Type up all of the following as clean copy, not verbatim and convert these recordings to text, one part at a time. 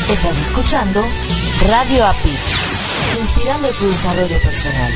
Estás escuchando Radio APIT, inspirando tu desarrollo personal.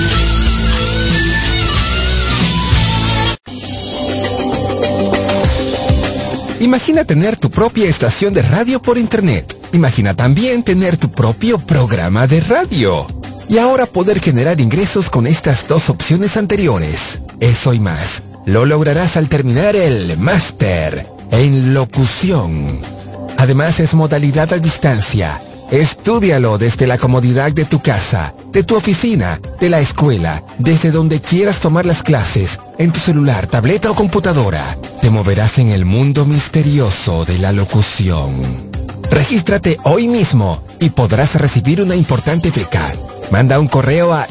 Imagina tener tu propia estación de radio por internet. Imagina también tener tu propio programa de radio. Y ahora poder generar ingresos con estas dos opciones anteriores. Eso y más lo lograrás al terminar el máster en locución. Además es modalidad a distancia. Estúdialo desde la comodidad de tu casa, de tu oficina, de la escuela, desde donde quieras tomar las clases, en tu celular, tableta o computadora. Te moverás en el mundo misterioso de la locución. Regístrate hoy mismo y podrás recibir una importante beca. Manda un correo a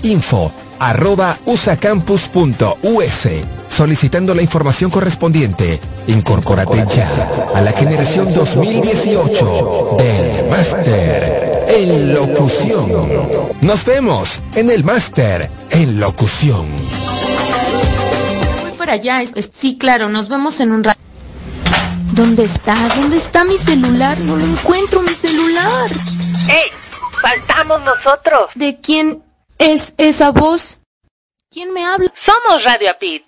info@usacampus.us solicitando la información correspondiente. Incorpórate ya a la generación 2018 del Máster en Locución. Nos vemos en el Máster en Locución. Voy para allá. Sí, claro, nos vemos en un rato. ¿Dónde está? ¿Dónde está mi celular? No lo encuentro, mi celular. ¡Ey! ¡Faltamos nosotros! ¿De quién es esa voz? ¿Quién me habla? Somos Radio APIT.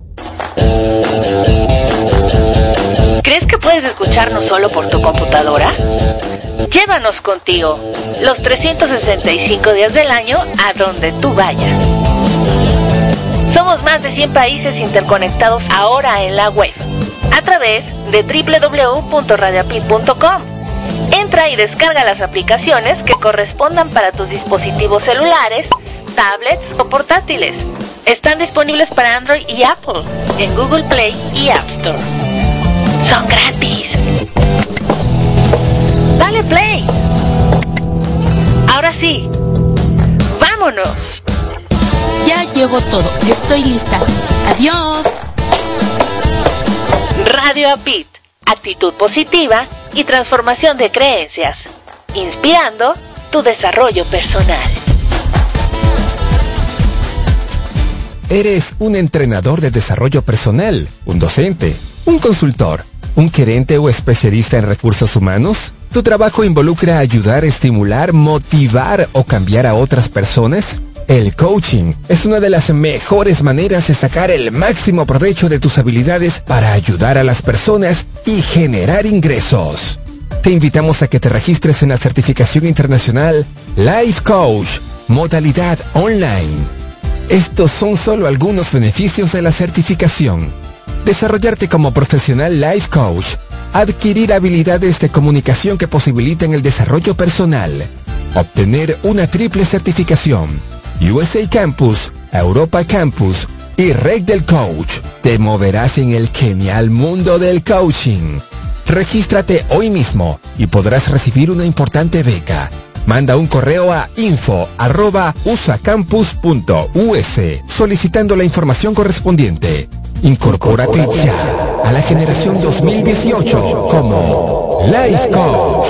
¿Crees que puedes escucharnos solo por tu computadora? Llévanos contigo los 365 días del año a donde tú vayas. Somos más de 100 países interconectados ahora en la web a través de www.radioapit.com. Entra y descarga las aplicaciones que correspondan para tus dispositivos celulares, tablets o portátiles. Están disponibles para Android y Apple en Google Play y App Store. Son gratis. Dale play. Ahora sí, vámonos. Ya llevo todo. Estoy lista. Adiós. Radio APIT. Actitud positiva y transformación de creencias. Inspirando tu desarrollo personal. ¿Eres un entrenador de desarrollo personal, un docente, un consultor, un gerente o especialista en recursos humanos? ¿Tu trabajo involucra ayudar, estimular, motivar o cambiar a otras personas? El coaching es una de las mejores maneras de sacar el máximo provecho de tus habilidades para ayudar a las personas y generar ingresos. Te invitamos a que te registres en la certificación internacional Life Coach, modalidad online. Estos son solo algunos beneficios de la certificación. Desarrollarte como profesional Life Coach, adquirir habilidades de comunicación que posibiliten el desarrollo personal, obtener una triple certificación, USA Campus, Europa Campus y Red del Coach. Te moverás en el genial mundo del coaching. Regístrate hoy mismo y podrás recibir una importante beca. Manda un correo a info@usacampus.us solicitando la información correspondiente. Incorpórate ya a la generación 2018 como Life Coach.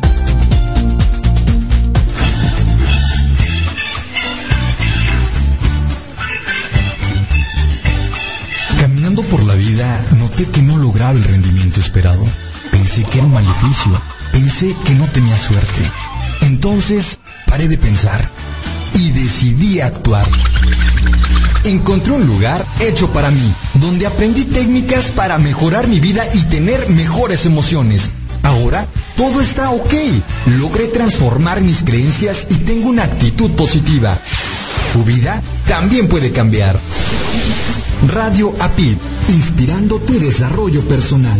Caminando por la vida, noté que no lograba el rendimiento esperado. Pensé que era un maleficio. Pensé que no tenía suerte. Entonces, paré de pensar y decidí actuar. Encontré un lugar hecho para mí, donde aprendí técnicas para mejorar mi vida y tener mejores emociones. Ahora, todo está ok. Logré transformar mis creencias y tengo una actitud positiva. Tu vida también puede cambiar. Radio APIT, inspirando tu desarrollo personal.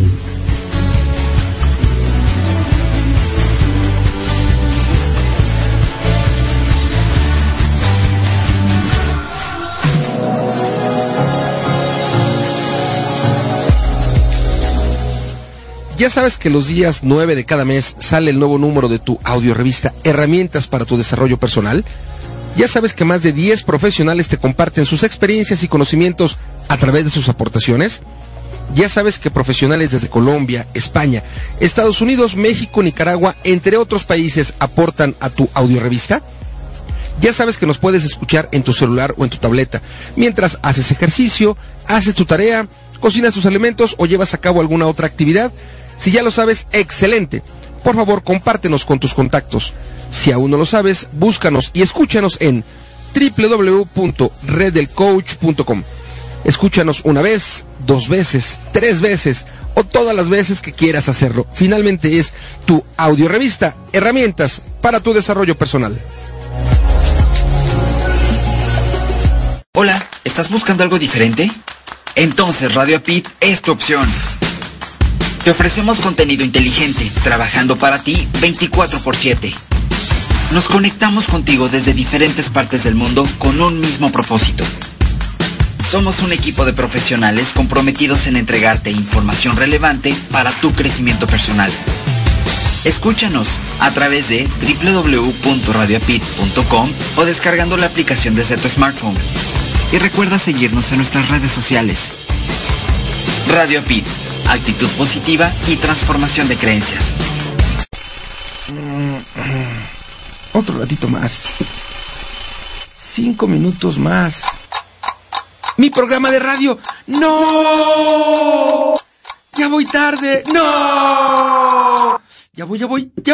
Ya sabes que los días 9 de cada mes sale el nuevo número de tu audiorevista Herramientas para tu desarrollo personal. Ya sabes que más de 10 profesionales te comparten sus experiencias y conocimientos a través de sus aportaciones. Ya sabes que profesionales desde Colombia, España, Estados Unidos, México, Nicaragua, entre otros países aportan a tu audiorevista. Ya sabes que nos puedes escuchar en tu celular o en tu tableta mientras haces ejercicio, haces tu tarea, cocinas tus alimentos o llevas a cabo alguna otra actividad. Si ya lo sabes, excelente, por favor, compártenos con tus contactos. Si aún no lo sabes, búscanos y escúchanos en www.reddelcoach.com. Escúchanos una vez, 2 veces, 3 veces o todas las veces que quieras hacerlo. Finalmente es tu audiorevista, herramientas para tu desarrollo personal. Hola, ¿estás buscando algo diferente? Entonces Radio Apit es tu opción. Te ofrecemos contenido inteligente, trabajando para ti 24/7. Nos conectamos contigo desde diferentes partes del mundo con un mismo propósito. Somos un equipo de profesionales comprometidos en entregarte información relevante para tu crecimiento personal. Escúchanos a través de www.radioapit.com o descargando la aplicación desde tu smartphone. Y recuerda seguirnos en nuestras redes sociales. Radio Apit, actitud positiva y transformación de creencias. Otro ratito más. 5 minutos más. ¡Mi programa de radio! ¡No! ¡Ya voy tarde! ¡No! Ya voy.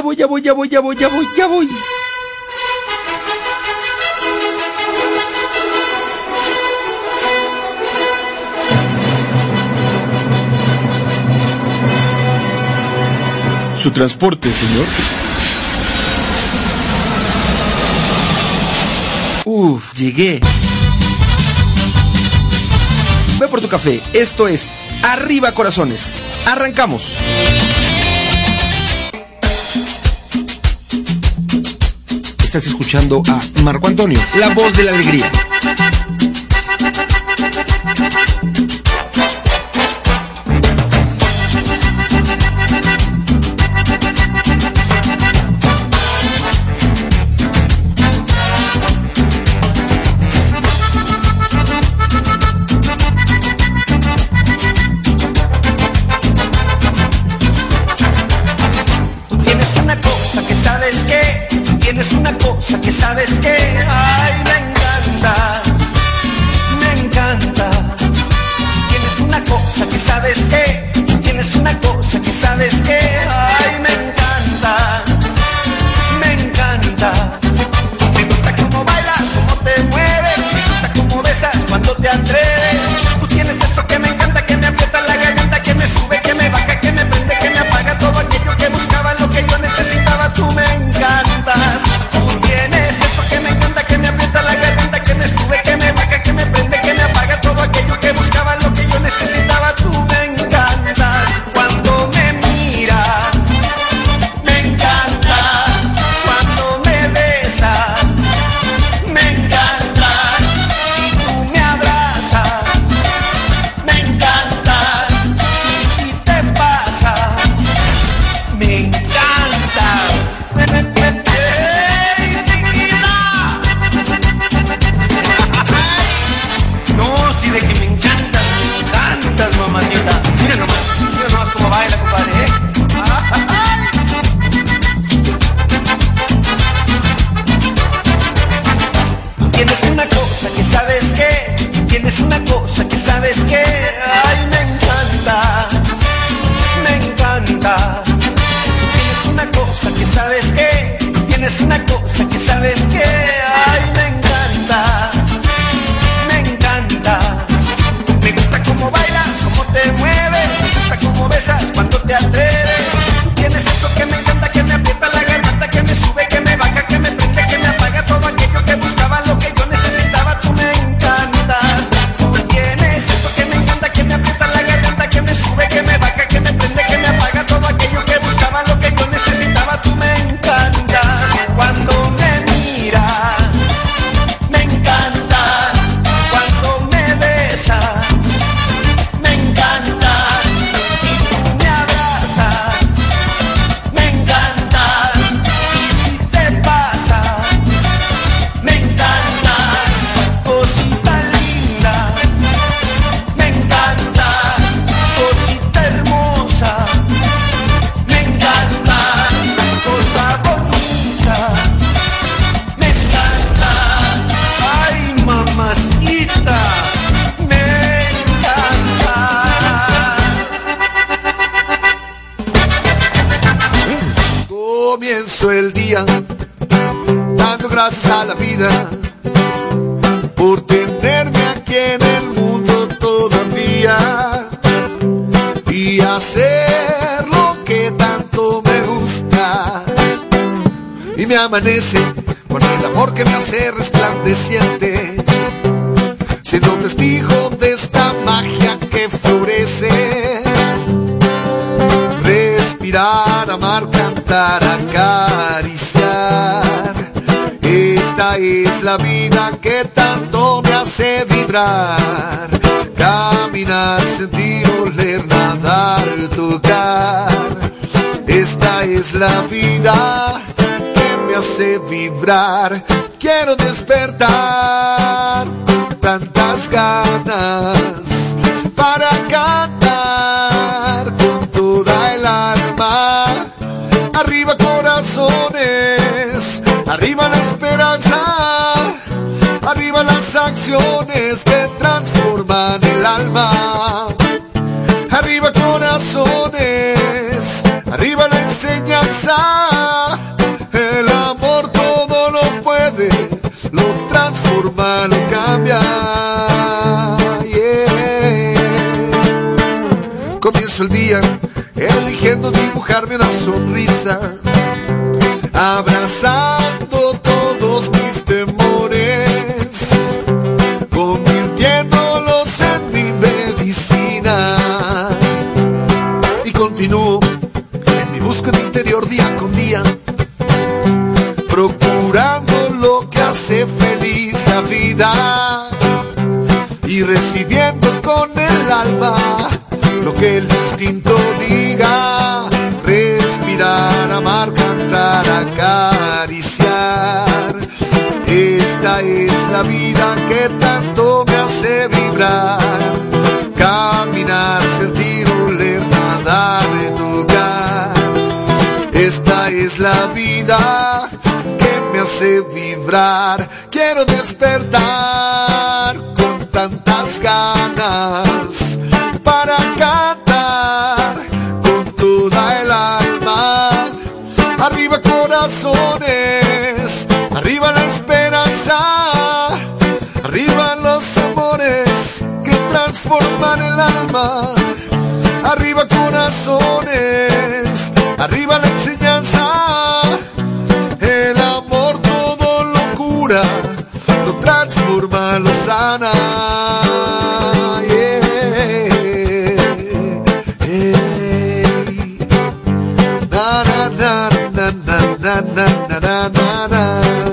¿Su transporte, señor? Llegué. Ve por tu café. Esto es Arriba Corazones. Arrancamos. Estás escuchando a Marco Antonio, la voz de la alegría. ¿Sabes qué? Ay, me encantas. Tienes una cosa que sabes qué. Tienes una cosa que sabes qué. Ay, me encanta. Me gusta cómo bailas, cómo te mueves. Me gusta cómo besas cuando te atreves. Tú tienes eso que me encanta, que me aprieta la garganta, que me sube, que me baja, que me prende, que me apaga. Todo aquello que buscaba, lo que yo necesitaba. Tú me encantas. Tienes eso que me encanta. Comienzo el día dando gracias a la vida por tenerme aquí en el mundo todavía y hacer lo que tanto me gusta. Y me amanece con el amor que me hace resplandeciente, siendo testigo de esta magia que florece. Respirar, amar, cantar, acariciar. Esta es la vida que tanto me hace vibrar. Caminar, sentir, oler, nadar, tocar. Esta es la vida que me hace vibrar. Quiero despertar con tantas ganas para cantar con toda el alma. Arriba corazones, arriba la esperanza, arriba las acciones que transforman el alma. Arriba corazones, arriba la enseñanza. El amor todo lo puede, lo transforma, lo cambia. Yeah. Comienzo el día eligiendo dibujarme una sonrisa, abrazando todos mis temores, convirtiéndolos en mi medicina. Y continúo en mi búsqueda interior día con día, procurando lo que hace feliz la vida y recibiendo con el alma lo que el instinto diga. Respirar, amar, cantar, acariciar. Esta es la vida que tanto me hace vibrar. Caminar, sentir, oler, nadar, tocar. Esta es la vida que me hace vibrar. Quiero despertar con tantas ganas para cantar con toda el alma. Arriba corazones, arriba la esperanza, arriba los amores que transforman el alma. Arriba corazones, arriba la enseñanza. El amor todo lo cura, lo transforma, lo sana. Yeah. Na na na na na na na na na na.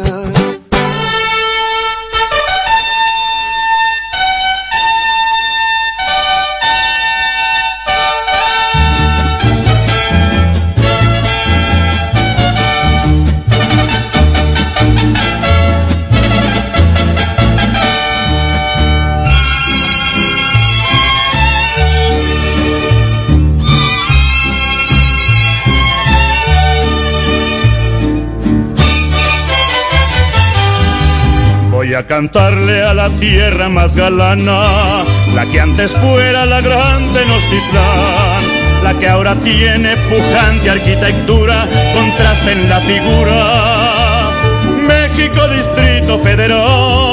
Voy a cantarle a la tierra más galana, la que antes fuera la gran Tenochtitlán, la que ahora tiene pujante arquitectura, contraste en la figura. México, Distrito Federal,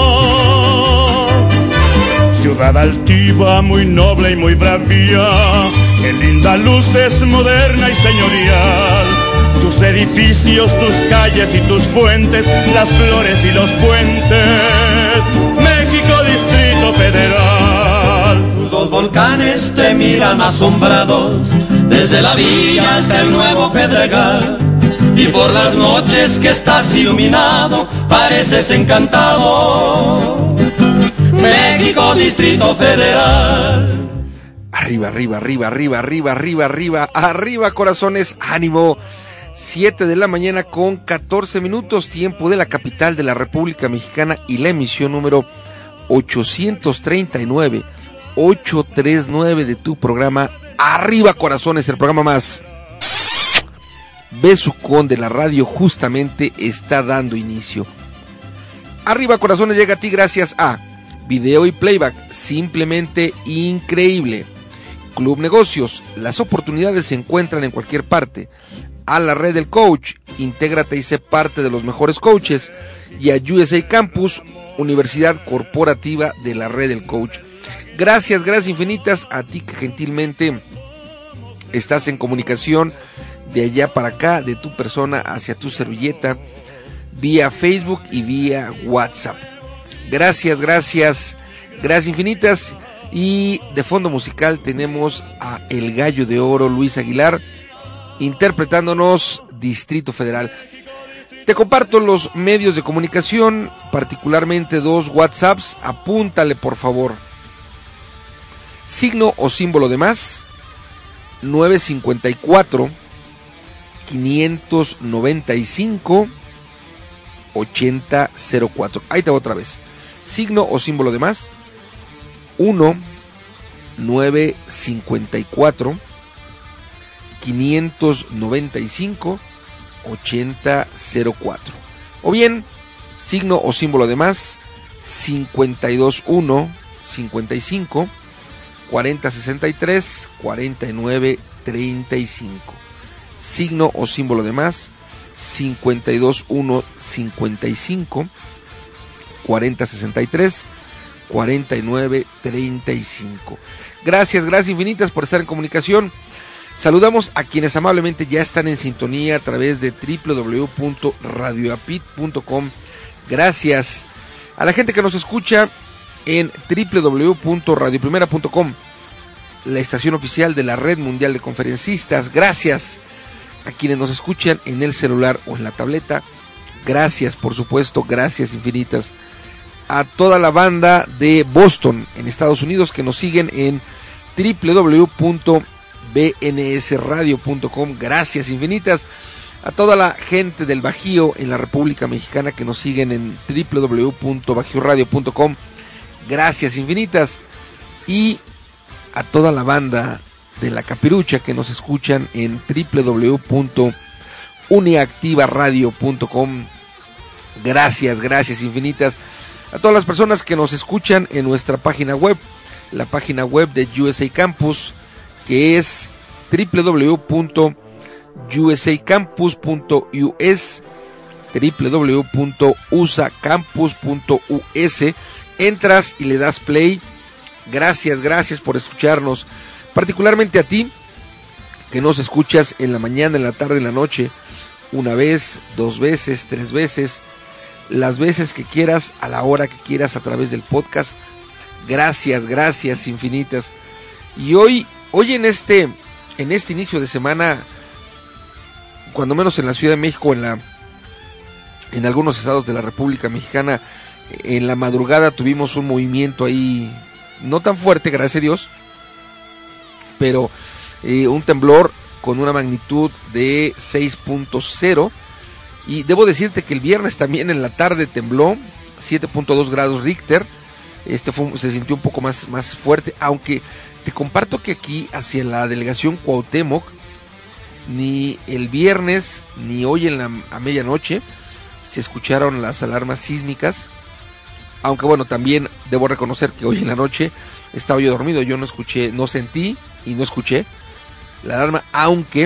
ciudad altiva, muy noble y muy bravía, que linda luz es moderna y señorial. Tus edificios, tus calles y tus fuentes, las flores y los puentes. México, Distrito Federal. Tus dos volcanes te miran asombrados, desde la villa hasta el Nuevo Pedregal. Y por las noches que estás iluminado, pareces encantado. México, Distrito Federal. Arriba, arriba, arriba, arriba, arriba, arriba, arriba, arriba, corazones, ánimo. 7 de la mañana con 14 minutos, tiempo de la capital de la República Mexicana y la emisión número 839 de tu programa Arriba Corazones, el programa más besucón de la radio, justamente está dando inicio. Arriba Corazones llega a ti gracias a Video y Playback, simplemente increíble. Club Negocios, las oportunidades se encuentran en cualquier parte. A la Red del Coach, intégrate y sé parte de los mejores coaches. Y a USA Campus, Universidad Corporativa de la Red del Coach. Gracias infinitas a ti que gentilmente estás en comunicación de allá para acá, de tu persona hacia tu servilleta, vía Facebook y vía WhatsApp. Gracias infinitas. Y de fondo musical tenemos a El Gallo de Oro, Luis Aguilar, interpretándonos Distrito Federal. Te comparto los medios de comunicación, particularmente 2 WhatsApps, apúntale por favor. Signo o símbolo de más, 954 595 8004. Ahí te voy otra vez. Signo o símbolo de más, 954 595 8004. O bien, signo o símbolo de más, 521 55 4063 4935. Signo o símbolo de más, 521 55 4063 4935. Gracias infinitas por estar en comunicación. Saludamos a quienes amablemente ya están en sintonía a través de www.radioapit.com. Gracias a la gente que nos escucha en www.radioprimera.com, la estación oficial de la Red Mundial de Conferencistas. Gracias a quienes nos escuchan en el celular o en la tableta. Gracias, por supuesto, gracias infinitas a toda la banda de Boston, en Estados Unidos, que nos siguen en www.bnsradio.com. Gracias infinitas a toda la gente del Bajío en la República Mexicana que nos siguen en www.bajioradio.com. Gracias infinitas. Y a toda la banda de la Capirucha que nos escuchan en www.uniactivaradio.com. Gracias infinitas. A todas las personas que nos escuchan en nuestra página web, la página web de USA Campus, que es www.usacampus.us, www.usacampus.us. Entras y le das play. Gracias por escucharnos, particularmente a ti que nos escuchas en la mañana, en la tarde, en la noche, una vez, 2 veces, 3 veces, las veces que quieras, a la hora que quieras, a través del podcast. Gracias infinitas. Y hoy en este inicio de semana, cuando menos en la Ciudad de México, en algunos estados de la República Mexicana, en la madrugada tuvimos un movimiento ahí, no tan fuerte, gracias a Dios, pero un temblor con una magnitud de 6.0. Y debo decirte que el viernes también en la tarde tembló, 7.2 grados Richter. Se sintió un poco más fuerte, aunque te comparto que aquí hacia la delegación Cuauhtémoc, ni el viernes ni hoy a medianoche se escucharon las alarmas sísmicas. Aunque bueno, también debo reconocer que hoy en la noche estaba yo dormido, yo no sentí y no escuché la alarma, aunque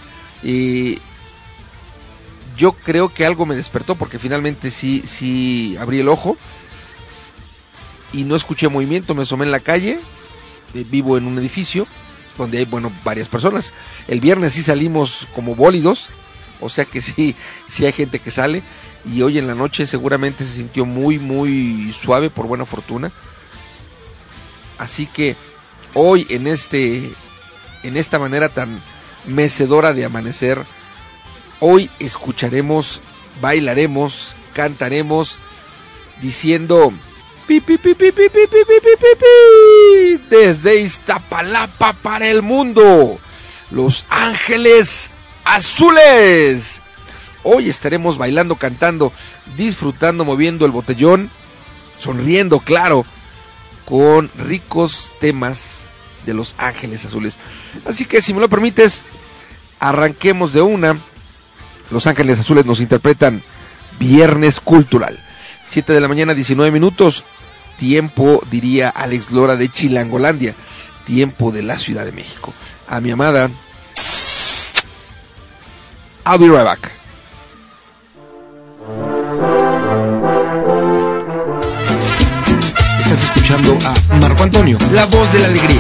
yo creo que algo me despertó, porque finalmente sí abrí el ojo y no escuché movimiento. Me asomé en la calle, vivo en un edificio donde hay, varias personas. El viernes sí salimos como bólidos, o sea que sí hay gente que sale, y hoy en la noche seguramente se sintió muy suave, por buena fortuna. Así que hoy en esta manera tan mecedora de amanecer, hoy escucharemos, bailaremos, cantaremos diciendo pi, pi, pi, pi, pi, pi, pi, pi, pi, pi, desde Iztapalapa para el mundo, Los Ángeles Azules. Hoy estaremos bailando, cantando, disfrutando, moviendo el botellón, sonriendo, claro, con ricos temas de Los Ángeles Azules. Así que, si me lo permites, arranquemos de una. Los Ángeles Azules nos interpretan Viernes Cultural. 7 de la mañana, 19 minutos. Tiempo, diría Alex Lora, de Chilangolandia. Tiempo de la Ciudad de México. A mi amada, I'll be right back. la voz de la alegría.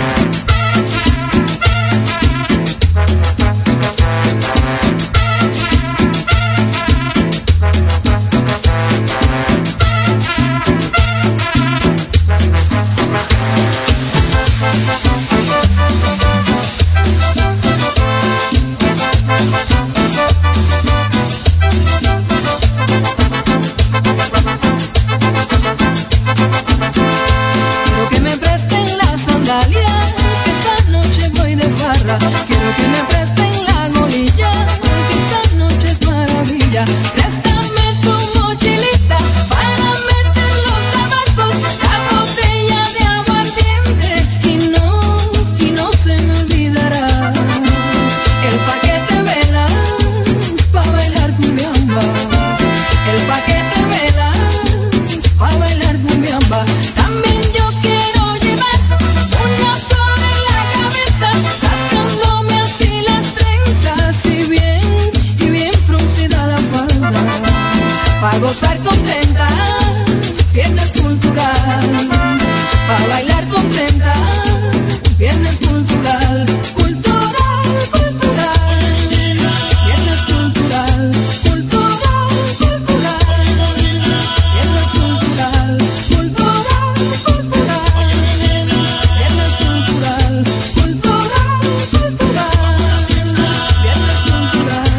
Quiero que me presten las sandalias, que esta noche voy de farra. Quiero que me presten la golilla, que esta noche es maravilla. Préstame tu mochilita para meter los tabacos, la botella de aguardiente y no se me olvidará el paquete velas pa' bailar cumbiamba, el paquete velas pa' bailar cumbiamba. También yo quiero llevar una flor en la cabeza, rascándome así las trenzas y bien fruncida la falda, pa' gozar contenta, viernes cultural, pa' bailar contenta, viernes cultural, cultural, cultural, viernes cultural, cultural, cultural, viernes cultural, cultural, cultural, viernes cultural, cultural, cultural, viernes cultural.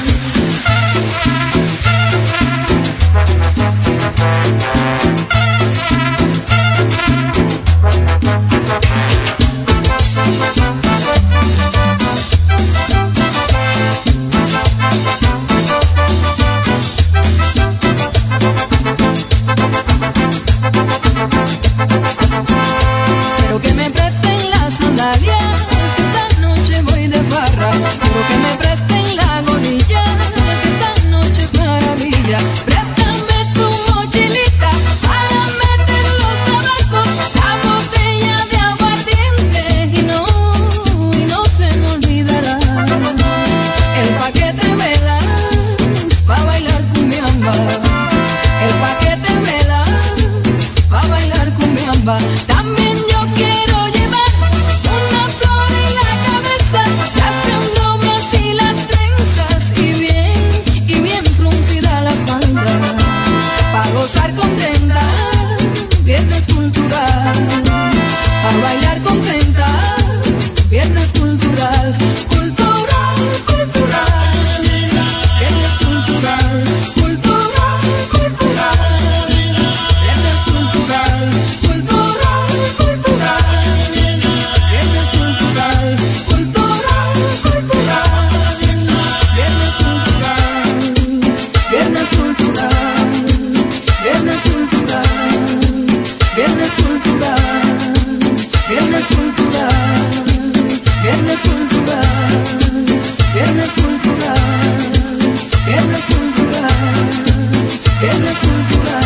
Quiero que me presten las sandalias, que esta noche voy de farra. Quiero que me presten la golilla, que esta noche es maravilla. Préstame tu mochilita para meter los tabacos, la botella de aguardiente y no se me olvidará el paquete velas pa' bailar cumbiamba, el paquete velas pa' bailar cumbiamba. También yo quiero llevar una flor en la cabeza, rascándome así las trenzas y bien fruncida la falda, pa' gozar contenta, viernes cultural, pa' bailar contenta, viernes cultural, cultural, cultural, viernes cultural, cultural, cultural, viernes cultural, cultural, cultural, viernes cultural, cultural, cultural, viernes cultural, viernes cultural, viernes cultural, viernes cultural, viernes cultural, viernes cultural, viernes cultural, viernes cultural, viernes cultural.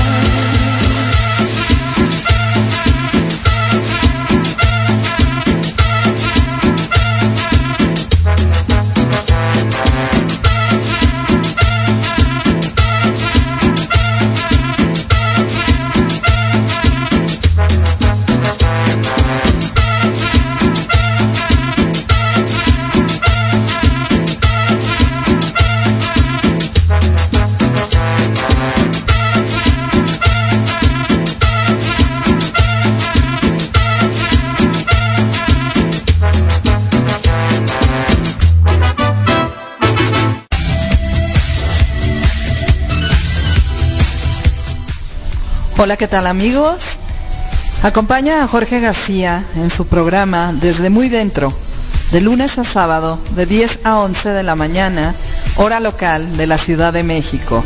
Hola, ¿qué tal, amigos? Acompaña a Jorge García en su programa Desde Muy Dentro, de lunes a sábado, de 10 a 11 de la mañana, hora local de la Ciudad de México,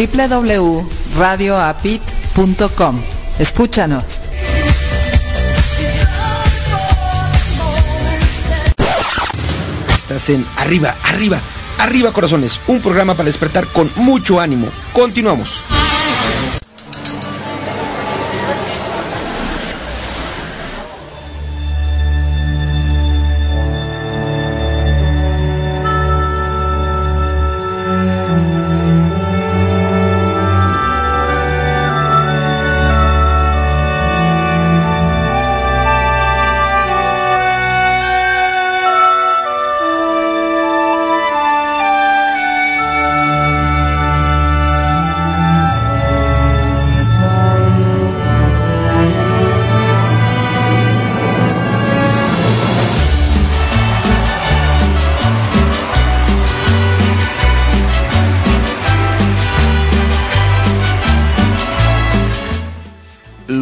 www.radioapit.com. Escúchanos. Estás en Arriba, Arriba, Arriba Corazones, un programa para despertar con mucho ánimo. Continuamos.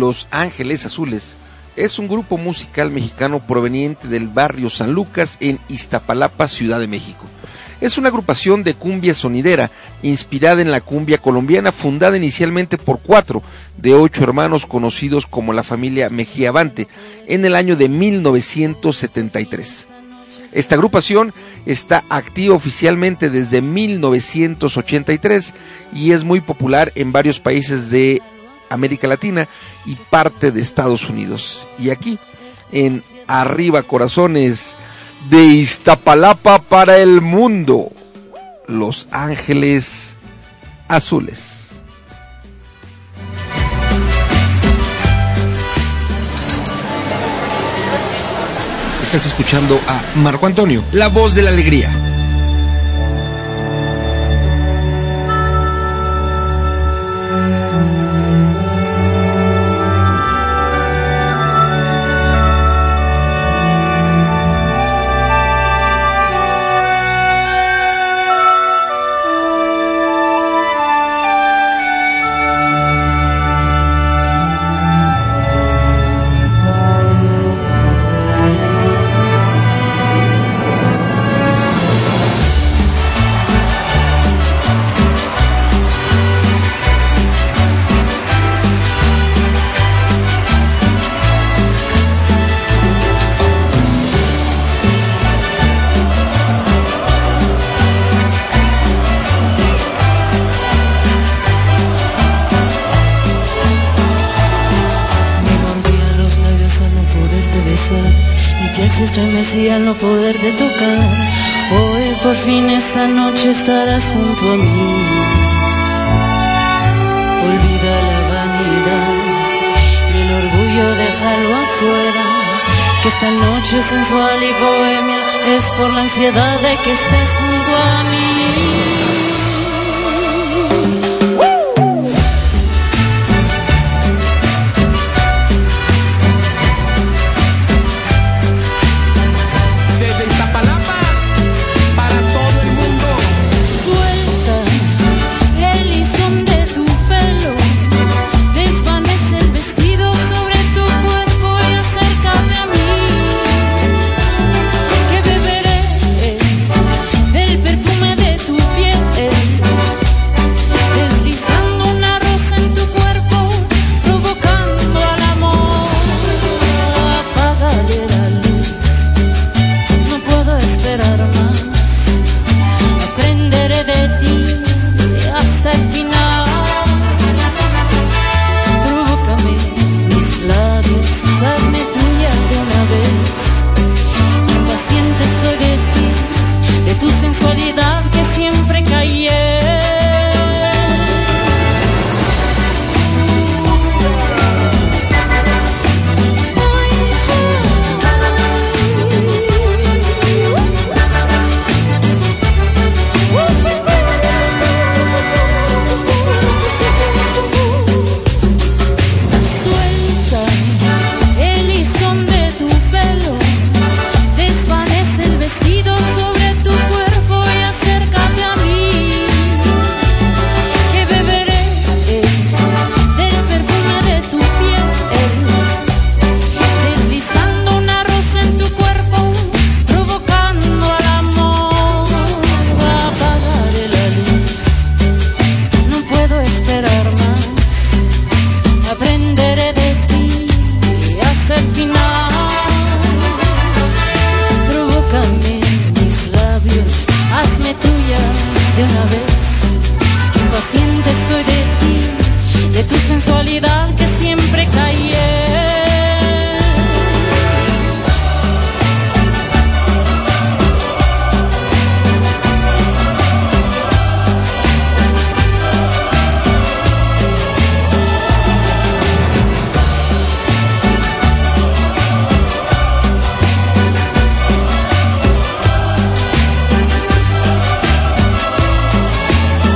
Los Ángeles Azules es un grupo musical mexicano proveniente del barrio San Lucas en Iztapalapa, Ciudad de México. Es una agrupación de cumbia sonidera inspirada en la cumbia colombiana, fundada inicialmente por 4 de 8 hermanos conocidos como la familia Mejía Bante en el año de 1973. Esta agrupación está activa oficialmente desde 1983 y es muy popular en varios países de América Latina y parte de Estados Unidos. Y aquí, en Arriba Corazones, de Iztapalapa para el mundo, Los Ángeles Azules. Estás escuchando a Marco Antonio, la voz de la alegría. Al no poder de tocar, hoy por fin esta noche estarás junto a mí. Olvida la vanidad y el orgullo, déjalo afuera, que esta noche sensual y bohemia es por la ansiedad de que estés junto a mí.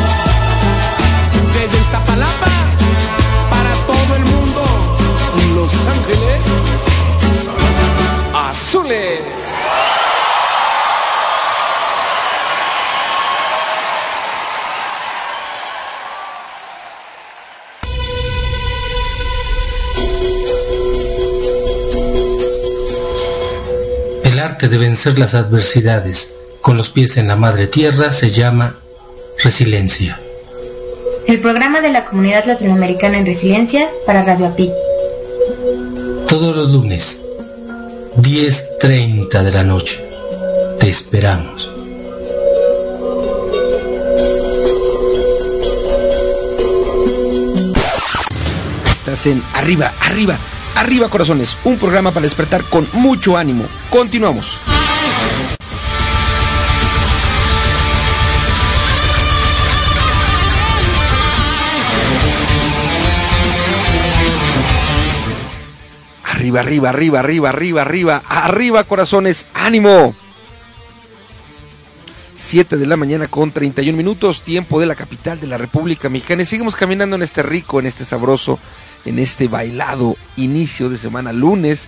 Los arte de vencer las adversidades con los pies en la madre tierra se llama Resiliencia. El programa de la Comunidad Latinoamericana en Resiliencia para Radio APIT. Todos los lunes, 10:30 de la noche. Te esperamos. Estás en Arriba, Arriba, Arriba Corazones, un programa para despertar con mucho ánimo. Continuamos. Arriba, arriba, arriba, arriba, arriba, arriba, arriba corazones, ánimo. 7 de la mañana con 31 minutos, tiempo de la capital de la República Mexicana. Y seguimos caminando en este rico, en este sabroso, en este bailado inicio de semana, lunes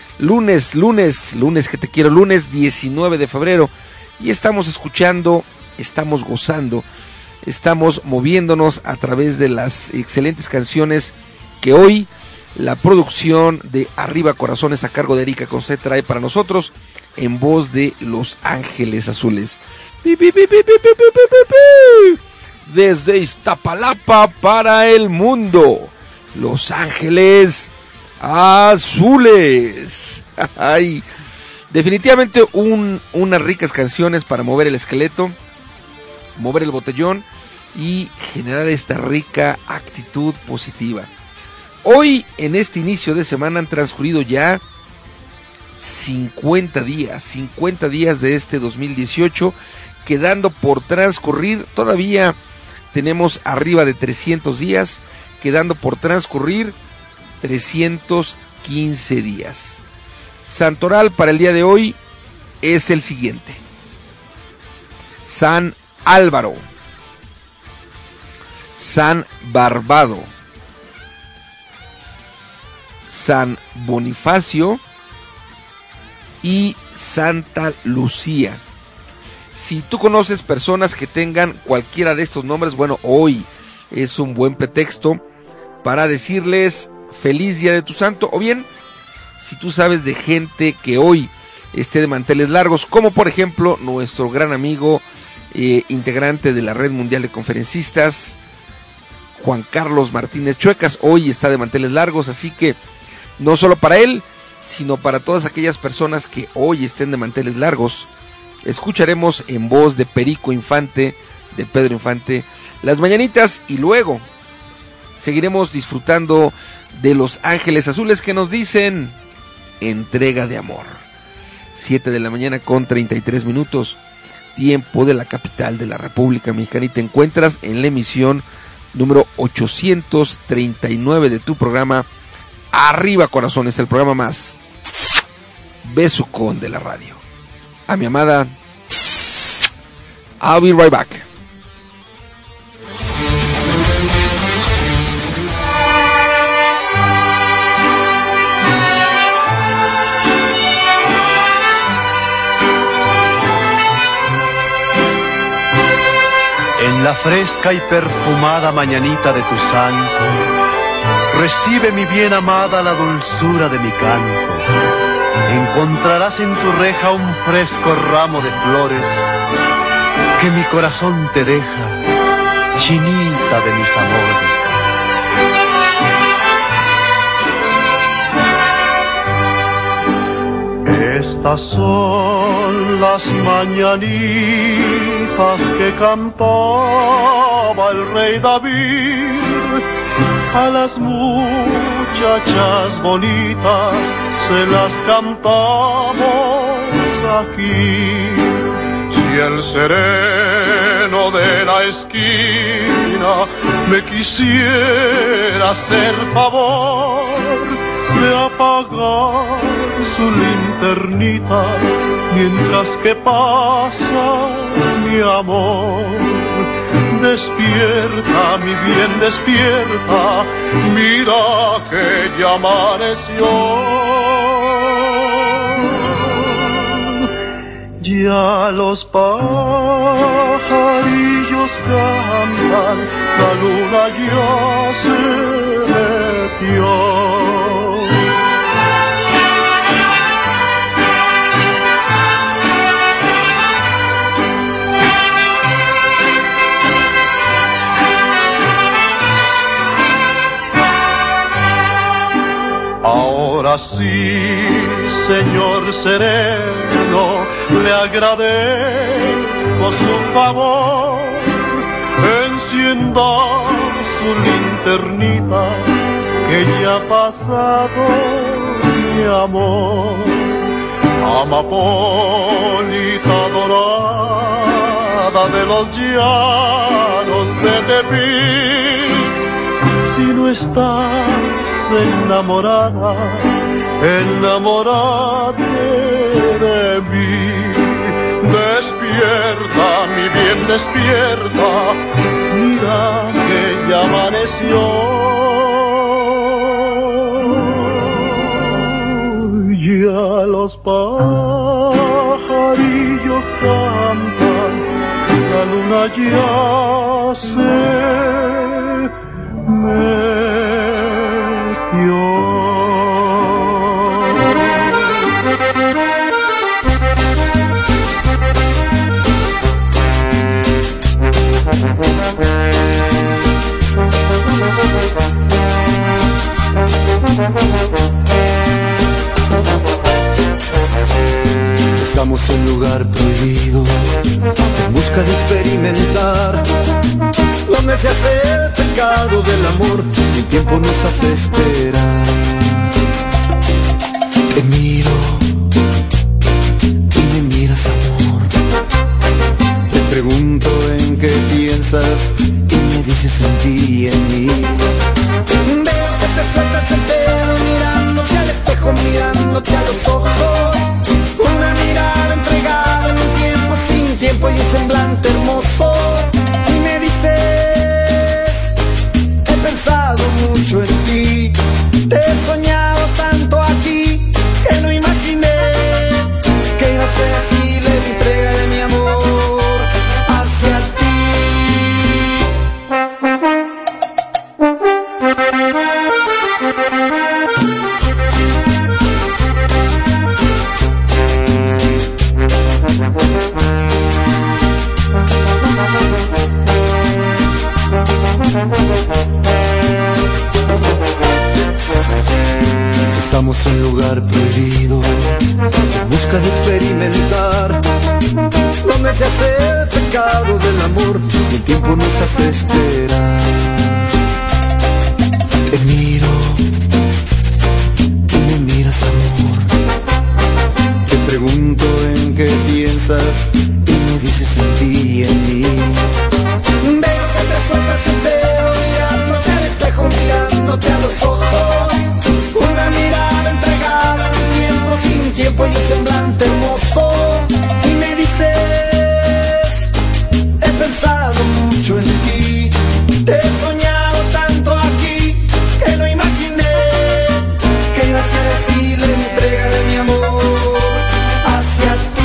que te quiero, lunes 19 de febrero. Y estamos escuchando, estamos gozando, estamos moviéndonos a través de las excelentes canciones que hoy la producción de Arriba Corazones a cargo de Erika Conce trae para nosotros en voz de Los Ángeles Azules. Desde Iztapalapa para el mundo, Los Ángeles Azules. Ay, definitivamente unas ricas canciones para mover el esqueleto, mover el botellón y generar esta rica actitud positiva. Hoy, en este inicio de semana, han transcurrido ya 50 días de este 2018, quedando por transcurrir, todavía tenemos arriba de 300 días, quedando por transcurrir 315 días. Santoral para el día de hoy es el siguiente: San Álvaro, San Barbado, San Bonifacio y Santa Lucía. Si tú conoces personas que tengan cualquiera de estos nombres, bueno, hoy es un buen pretexto para decirles feliz día de tu santo. O bien, si tú sabes de gente que hoy esté de manteles largos, como por ejemplo nuestro gran amigo, integrante de la Red Mundial de Conferencistas, Juan Carlos Martínez Chuecas, hoy está de manteles largos, así que no solo para él, sino para todas aquellas personas que hoy estén de manteles largos, escucharemos en voz de Perico Infante, de Pedro Infante, las mañanitas, y luego seguiremos disfrutando de Los Ángeles Azules que nos dicen entrega de amor. 7 de la mañana con 33 minutos, tiempo de la capital de la República Mexicana, y te encuentras en la emisión número 839 de tu programa Arriba Corazones, el programa más besucón de la radio. A mi amada, I'll be right back. En la fresca y perfumada mañanita de tu santo, recibe mi bien amada la dulzura de mi canto. Encontrarás en tu reja un fresco ramo de flores que mi corazón te deja, chinita de mis amores. Estas son las mañanitas que cantaba el rey David. A las muchachas bonitas se las cantamos aquí. Si el sereno de la esquina me quisiera hacer favor de apagar su linternita mientras que pasa mi amor. Despierta, mi bien, despierta, mira que ya amaneció. Ya los pajarillos cantan, la luna ya se metió. Así, Señor sereno, le agradezco su favor. Encienda su linternita, que ya ha pasado mi amor. Amapolita dorada de los llanos de Tepic, si no estás enamorada, enamórate de mí. Despierta, mi bien, despierta, mira que ya amaneció. Ya los pajarillos cantan, la luna ya se metió. Estamos en lugar prohibido, en busca de experimentar, donde se hace el pecado del amor, y el tiempo nos hace esperar. Te miro y me miras, amor. Te pregunto en qué piensas y me dices en ti y en mí. Veo que te sueltas el pelo mirándote al espejo, mirándote a los ojos. Una mirada entregada en un tiempo sin tiempo y un semblante hermoso. Y me dices, he pensado mucho en ti, te he soñado tanto aquí, que no imaginé que iba a ser así la entrega de mi amor hacia ti. Estamos en lugar prohibido, en busca de experimentar, donde se hace el pecado del amor, y el tiempo nos hace esperar. Te miro y me miras, amor. Te pregunto en qué piensas y me dices en ti y en mí. Veo que te sueltas el pelo mirándote al espejo, mirándote a los ojos. Una mirada entregada en un tiempo sin tiempo y un semblante hermoso. Y me dices, he pensado mucho en ti, te he soñado tanto aquí, que no imaginé que iba a ser así la entrega de mi amor hacia ti.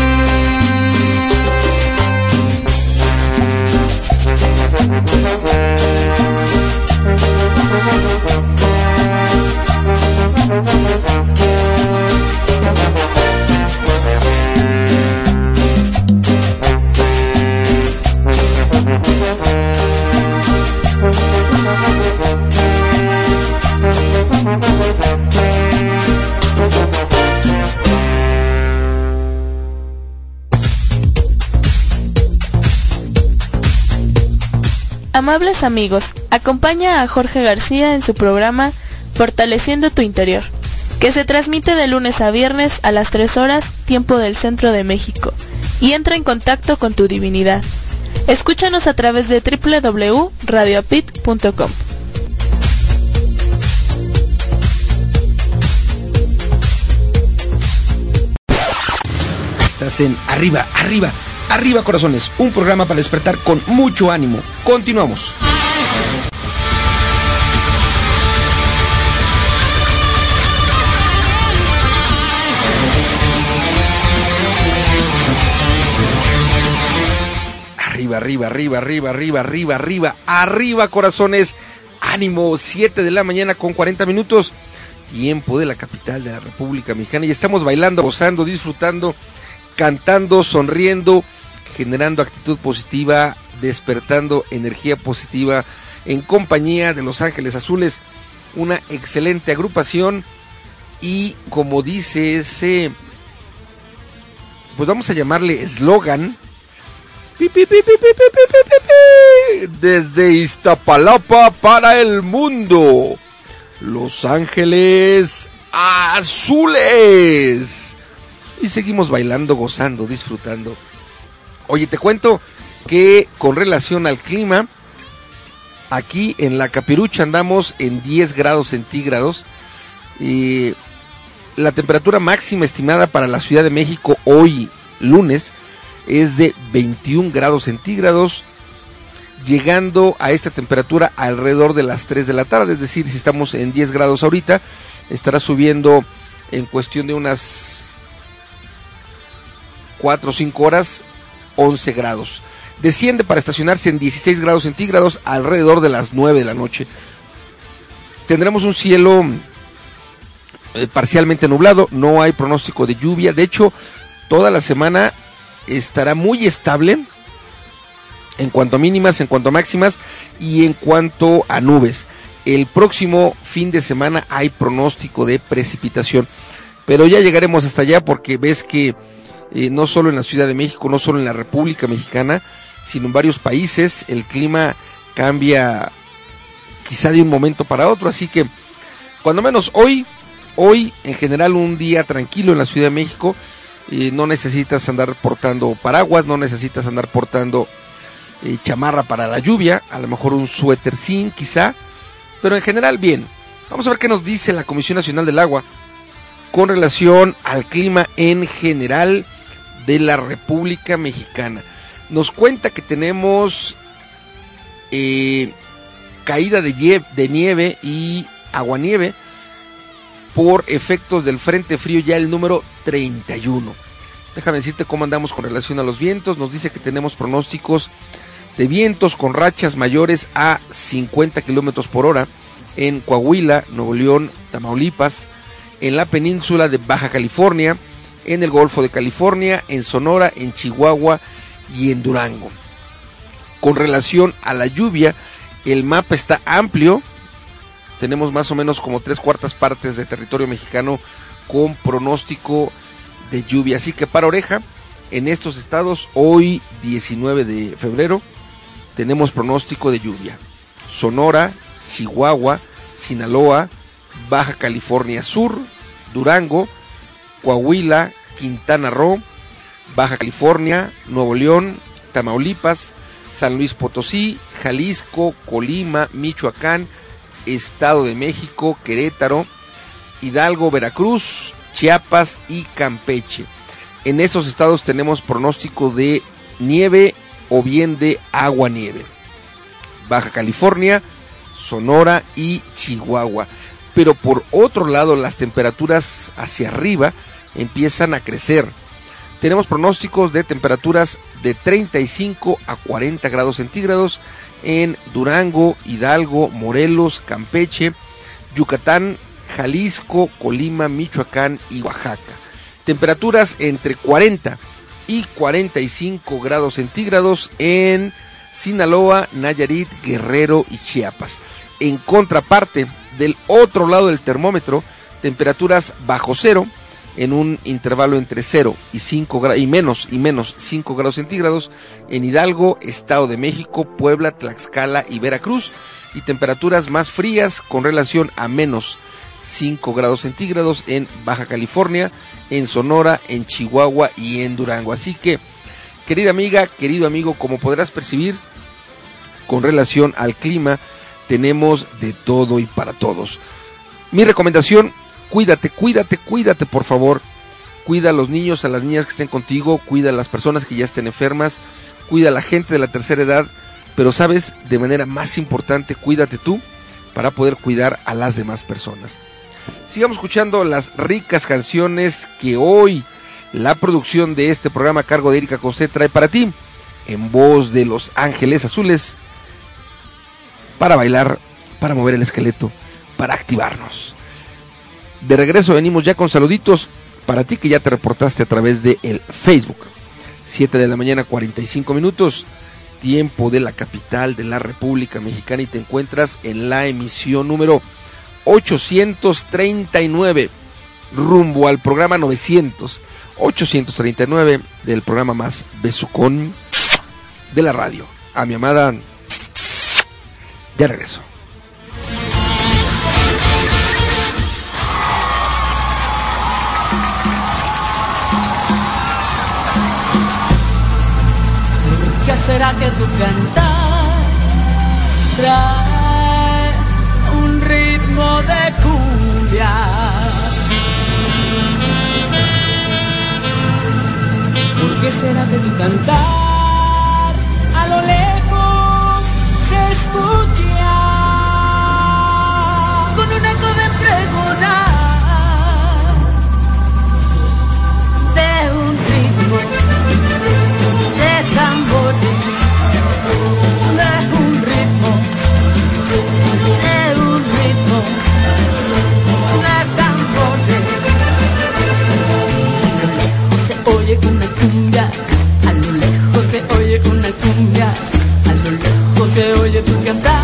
Amables amigos, acompaña a Jorge García en su programa Fortaleciendo tu Interior, que se transmite de lunes a viernes a las 3 horas, tiempo del Centro de México, y entra en contacto con tu divinidad. Escúchanos a través de www.radioapit.com. Estás en Arriba, Arriba, Arriba Corazones, un programa para despertar con mucho ánimo. Continuamos. Arriba, arriba, arriba, arriba, arriba, arriba, arriba, arriba corazones. Ánimo, 7 de la mañana con 40 minutos. Tiempo de la capital de la República Mexicana. Y estamos bailando, gozando, disfrutando, cantando, sonriendo, generando actitud positiva, despertando energía positiva en compañía de Los Ángeles Azules, una excelente agrupación y como dice ese, pues vamos a llamarle eslogan, desde Iztapalapa para el mundo, Los Ángeles Azules. Y seguimos bailando, gozando, disfrutando. Oye, te cuento que con relación al clima, aquí en la Capirucha andamos en 10 grados centígrados. Y la temperatura máxima estimada para la Ciudad de México hoy, lunes, es de 21 grados centígrados, llegando a esta temperatura alrededor de las 3 de la tarde. Es decir, si estamos en 10 grados ahorita, estará subiendo en cuestión de unas 4 o 5 horas, 11 grados. Desciende para estacionarse en 16 grados centígrados alrededor de las 9 de la noche. Tendremos un cielo parcialmente nublado, no hay pronóstico de lluvia. De hecho, toda la semana estará muy estable en cuanto a mínimas, en cuanto a máximas y en cuanto a nubes. El próximo fin de semana hay pronóstico de precipitación, pero ya llegaremos hasta allá, porque ves que no solo en la Ciudad de México, no solo en la República Mexicana, sino en varios países el clima cambia quizá de un momento para otro. Así que cuando menos hoy en general un día tranquilo en la Ciudad de México. No necesitas andar portando paraguas, no necesitas andar portando chamarra para la lluvia, a lo mejor un suéter sin quizá, pero en general bien. Vamos a ver qué nos dice la Comisión Nacional del Agua con relación al clima en general de la República Mexicana. Nos cuenta que tenemos caída de nieve y aguanieve por efectos del Frente Frío, ya el número 31. Déjame decirte cómo andamos con relación a los vientos. Nos dice que tenemos pronósticos de vientos con rachas mayores a 50 kilómetros por hora en Coahuila, Nuevo León, Tamaulipas, en la península de Baja California, en el Golfo de California, en Sonora, en Chihuahua y en Durango. Con relación a la lluvia, el mapa está amplio. Tenemos más o menos como 3/4 partes de territorio mexicano con pronóstico de lluvia. Así que para oreja, en estos estados, hoy 19 de febrero, tenemos pronóstico de lluvia. Sonora, Chihuahua, Sinaloa, Baja California Sur, Durango, Coahuila, Quintana Roo, Baja California, Nuevo León, Tamaulipas, San Luis Potosí, Jalisco, Colima, Michoacán, Estado de México, Querétaro, Hidalgo, Veracruz, Chiapas y Campeche. En esos estados tenemos pronóstico de nieve o bien de aguanieve. Baja California, Sonora y Chihuahua. Pero por otro lado, las temperaturas hacia arriba empiezan a crecer. Tenemos pronósticos de temperaturas de 35 a 40 grados centígrados en Durango, Hidalgo, Morelos, Campeche, Yucatán, Jalisco, Colima, Michoacán y Oaxaca. Temperaturas entre 40 y 45 grados centígrados en Sinaloa, Nayarit, Guerrero y Chiapas. En contraparte, del otro lado del termómetro, temperaturas bajo cero, en un intervalo entre 0 y 5 grados, y menos 5 grados centígrados en Hidalgo, Estado de México, Puebla, Tlaxcala y Veracruz, y temperaturas más frías con relación a menos 5 grados centígrados en Baja California, en Sonora, en Chihuahua y en Durango. Así que, querida amiga, querido amigo, como podrás percibir, con relación al clima, tenemos de todo y para todos. Mi recomendación: cuídate, por favor. Cuida a los niños, a las niñas que estén contigo, cuida a las personas que ya estén enfermas, cuida a la gente de la tercera edad, pero sabes, de manera más importante, cuídate tú para poder cuidar a las demás personas. Sigamos escuchando las ricas canciones que hoy la producción de este programa a cargo de Erika Cosé trae para ti, en voz de Los Ángeles Azules, para bailar, para mover el esqueleto, para activarnos. De regreso venimos ya con saluditos para ti que ya te reportaste a través de el Facebook. 7 de la mañana, 45 minutos, tiempo de la capital de la República Mexicana, y te encuentras en la emisión número 839 rumbo al programa 839 del programa más besucón de la radio. A mi amada, ya regreso. ¿Por qué será que tu cantar trae un ritmo de cumbia? ¿Por qué será que tu cantar a lo lejos se escucha con un eco de pregonar de un ritmo de tambores, de un ritmo de tambores? Se oye una cumbia, a lo lejos se oye una cumbia, a lo lejos se oye tu cantar.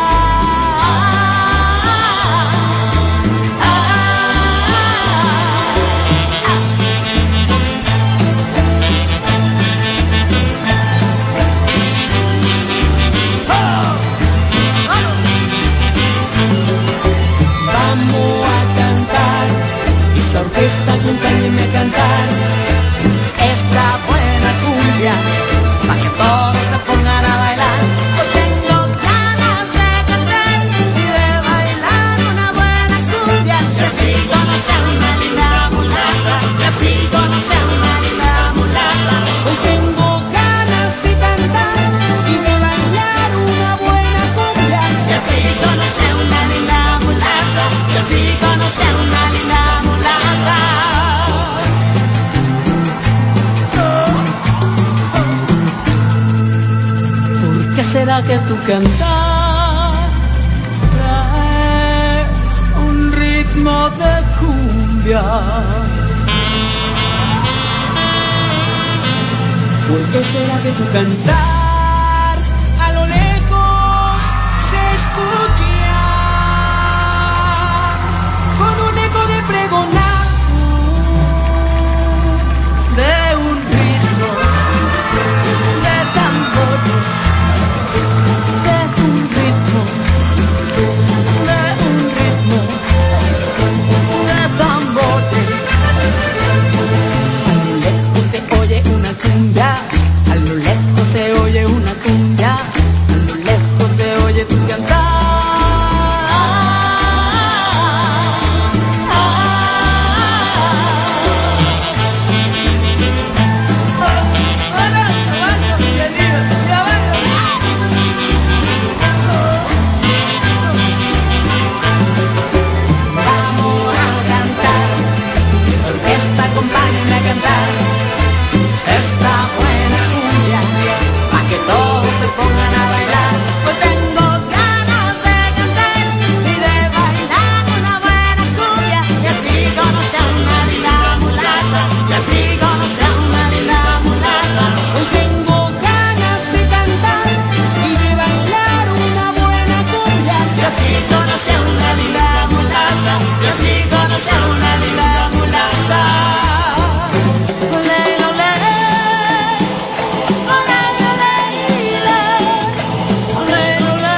Vamos a cantar y su orquesta acompáñeme a cantar esta buena cumbia, pa' que todos se pongan a bailar. Hoy tengo ganas de cantar y de bailar una buena cumbia. Y así conocer una linda mulata, y así conocer una linda mulata. Hoy tengo ganas de cantar y de bailar una buena cumbia. Y así conocer una linda mulata, y así conocer una linda mulata. ¿Por qué será que tu cantar trae un ritmo de cumbia? ¿Por qué será que tu cantar a lo lejos se escucha con un eco de pregonar de un ritmo de tambores, de un ritmo de tambores? A lo lejos se oye una cumbia, a lo lejos se oye una cumbia, a lo lejos se oye tu cantar. Vamos a cantar, orquesta acompáñenme a cantar esta buena cumbia, pa' que todos se pongan a bailar. Pues tengo ganas de cantar y de bailar una buena cumbia, y así conocer una linda mulata, y así conocer una linda mulata. Hoy tengo ganas de cantar y de bailar una buena cumbia, y así conocer una linda mulata, y así conocer una linda mulata. Olé, olé, olé, olé, olé, olé,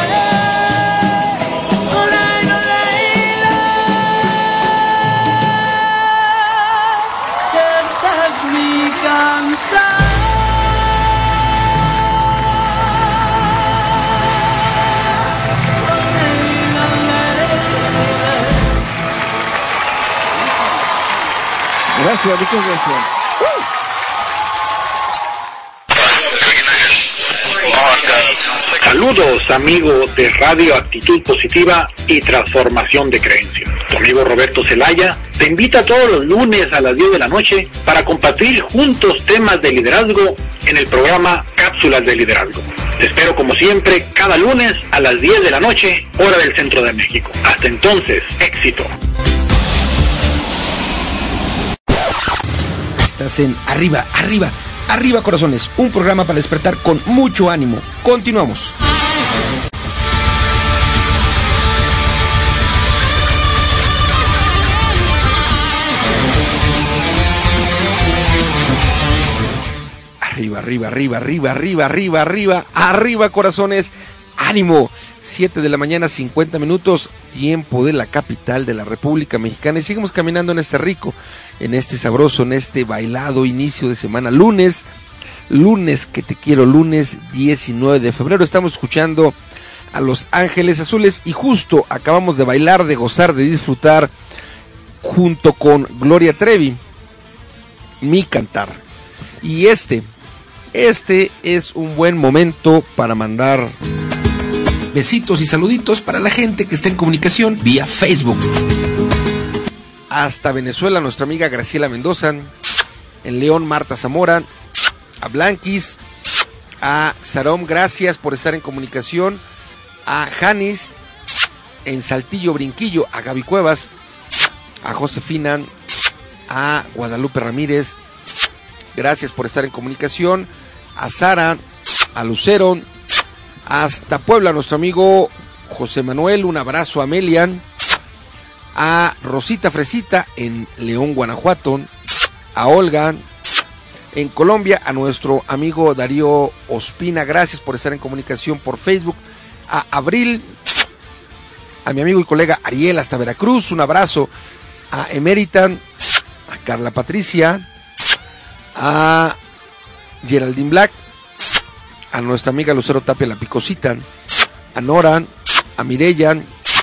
olé, olé, este es mi cantar. Gracias, muchas gracias. Saludos amigos de Radio Actitud Positiva y Transformación de Creencias. Tu amigo Roberto Zelaya te invita todos los lunes a las 10 de la noche para compartir juntos temas de liderazgo en el programa Cápsulas de Liderazgo. Te espero como siempre cada lunes a las 10 de la noche, hora del Centro de México. Hasta entonces, éxito. Estás en Arriba, Arriba, Arriba Corazones, un programa para despertar con mucho ánimo. Continuamos. Arriba, arriba, arriba, arriba, arriba, arriba, arriba, arriba, corazones. ¡Ánimo! 7 de la mañana, 50 minutos, tiempo de la capital de la República Mexicana. Y seguimos caminando en este rico, en este sabroso, en este bailado inicio de semana. Lunes que te quiero, lunes 19 de febrero. Estamos escuchando a Los Ángeles Azules y justo acabamos de bailar, de gozar, de disfrutar junto con Gloria Trevi, Mi Cantar. Y este es un buen momento para mandar besitos y saluditos para la gente que está en comunicación vía Facebook. Hasta Venezuela, nuestra amiga Graciela Mendoza. En León, Marta Zamora. A Blanquis. A Sarom, gracias por estar en comunicación. A Janis. En Saltillo, Brinquillo. A Gaby Cuevas. A Josefina. A Guadalupe Ramírez. Gracias por estar en comunicación. A Sara. A Lucero. Hasta Puebla, nuestro amigo José Manuel, un abrazo a Melian, a Rosita Fresita en León, Guanajuato, a Olga, en Colombia, a nuestro amigo Darío Ospina, gracias por estar en comunicación por Facebook, a Abril, a mi amigo y colega Ariel hasta Veracruz, un abrazo, a Emérita, a Carla Patricia, a Geraldine Black, a nuestra amiga Lucero Tapia La Picosita, a Nora, a Mireya,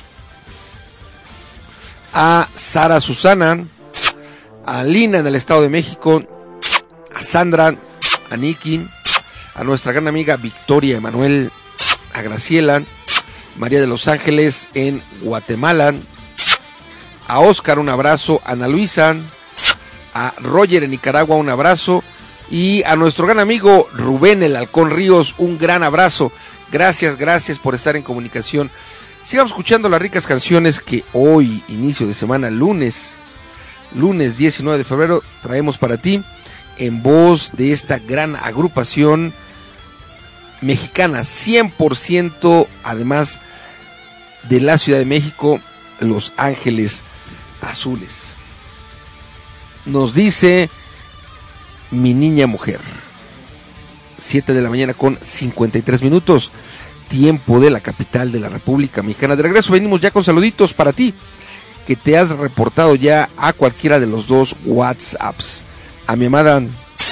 a Sara Susana, a Lina en el Estado de México, a Sandra, a Niki, a nuestra gran amiga Victoria Emanuel, a Graciela, María de Los Ángeles en Guatemala, a Oscar un abrazo, a Ana Luisa, a Roger en Nicaragua un abrazo, y a nuestro gran amigo Rubén el Halcón Ríos, un gran abrazo. Gracias por estar en comunicación. Sigamos escuchando las ricas canciones que hoy, inicio de semana, lunes 19 de febrero, traemos para ti en voz de esta gran agrupación mexicana, 100% además de la Ciudad de México, Los Ángeles Azules. Nos dice Mi Niña Mujer. 7 de la mañana con 53 minutos, tiempo de la capital de la República Mexicana. De regreso venimos ya con saluditos para ti, que te has reportado ya a cualquiera de los dos WhatsApps. A mi amada,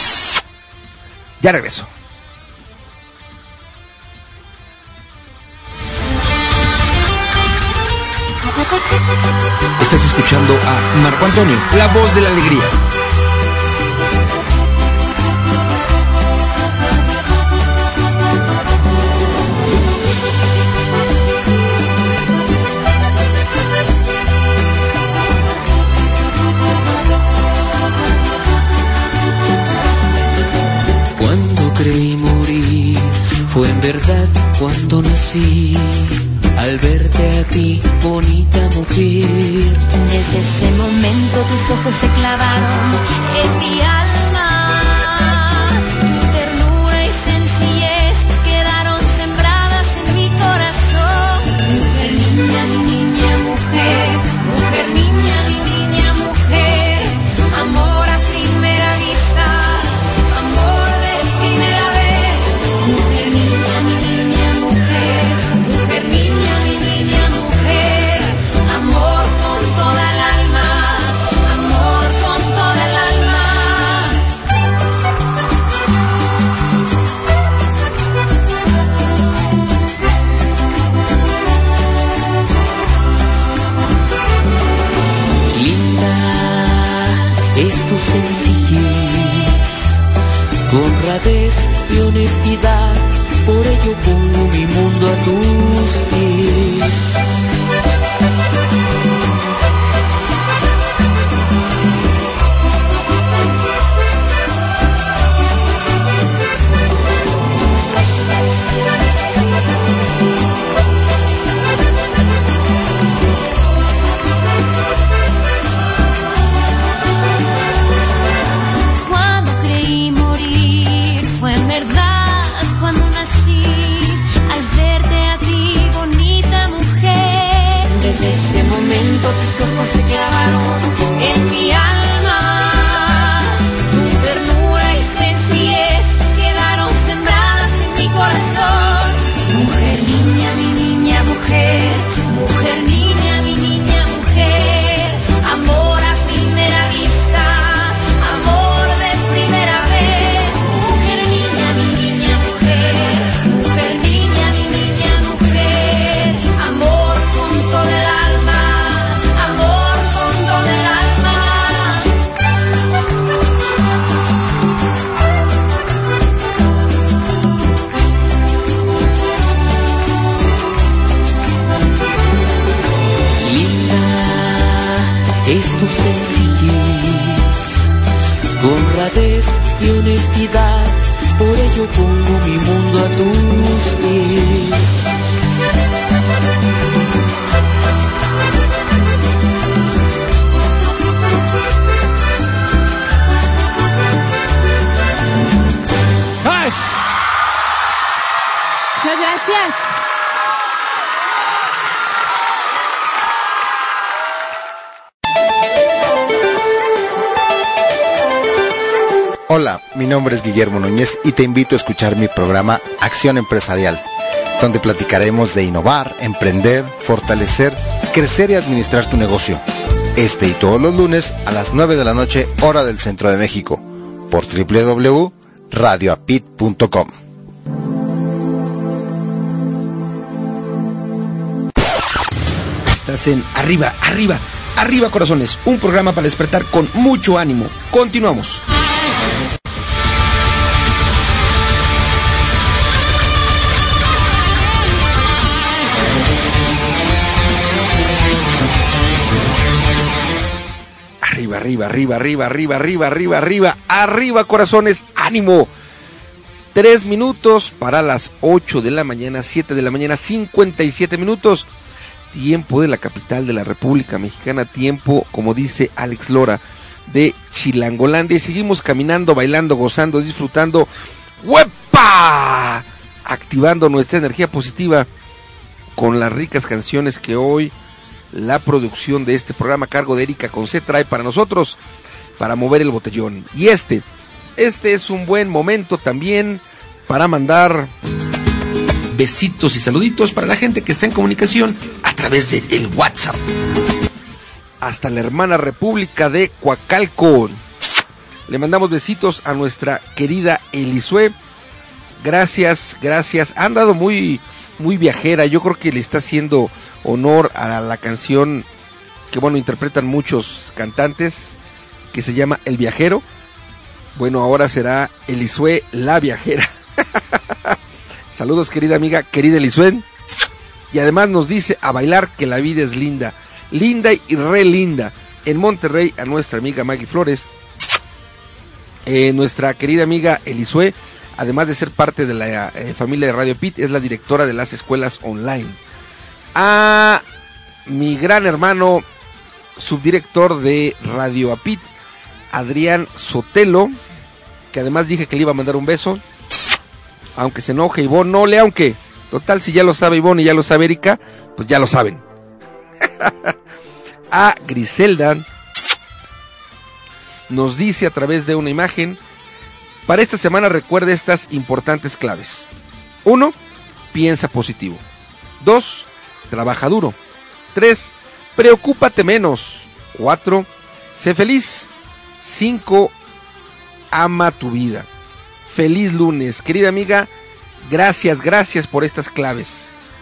ya regreso. Estás escuchando a Marco Antonio, la voz de la alegría. Cuando creí morir, fue en verdad cuando nací. Al verte a ti, bonita mujer. Desde ese momento tus ojos se clavaron en mi alma. Tu ternura y sencillez quedaron sembradas en mi corazón. Mujer, niña, mi niña, mujer. Mujer, niña, mi niña, mujer. Amor a primera vista. Amor de primera vez. Mujer, niña, mi niña, mujer. Mujer, niña, mi niña, mujer. Amor con toda el alma. Amor con toda el alma. Linda es tu sencillez, tu honradez y honestidad. Por ello pongo mi mundo a tus pies. Cuando creí morir, fue en verdad cuando nací. Al verte a ti, bonita mujer. Desde ese momento tus ojos se clavaron en mi alma. Tu ternura y sencillez pongo mi mundo a tus pies. Muchas gracias. Hola, mi nombre es Guillermo Núñez y te invito a escuchar mi programa Acción Empresarial, donde platicaremos de innovar, emprender, fortalecer, crecer y administrar tu negocio. Este y todos los lunes a las 9 de la noche, hora del Centro de México, por www.radioapit.com. Estás en Arriba, Arriba, Arriba Corazones, un programa para despertar con mucho ánimo. Continuamos. Arriba, arriba, arriba, arriba, arriba, arriba, arriba, arriba, arriba, corazones, ánimo. 3 minutos para las 8 de la mañana, 7 de la mañana, 57 minutos. Tiempo de la capital de la República Mexicana, tiempo, como dice Alex Lora, de Chilangolandia. Y seguimos caminando, bailando, gozando, disfrutando. ¡Huepa! Activando nuestra energía positiva con las ricas canciones que hoy la producción de este programa a cargo de Erika Conce trae para nosotros, para mover el botellón. Y este es un buen momento también para mandar besitos y saluditos para la gente que está en comunicación a través de el WhatsApp. Hasta la hermana República de Coacalco. Le mandamos besitos a nuestra querida Elisue. Gracias, gracias. Han dado muy viajera. Yo creo que le está haciendo honor a la canción que, bueno, interpretan muchos cantantes, que se llama El Viajero. Bueno, ahora será Elisue la Viajera. Saludos, querida amiga, querida Elisue. Y además nos dice a bailar que la vida es linda. Linda y re linda. En Monterrey a nuestra amiga Maggie Flores. Nuestra querida amiga Elisue, además de ser parte de la familia de Radio Pit, es la directora de las escuelas online. A mi gran hermano, subdirector de Radio Apit, Adrián Sotelo, que además dije que le iba a mandar un beso. Aunque se enoje Ivonne, no le aunque. Total, si ya lo sabe Ivonne y ya lo sabe Erika, pues ya lo saben. A Griselda nos dice a través de una imagen: para esta semana recuerde estas importantes claves. 1. Piensa positivo. 2. Trabaja duro. 3. Preocúpate menos. 4. Sé feliz. 5. Ama tu vida. Feliz lunes, querida amiga. Gracias por estas claves.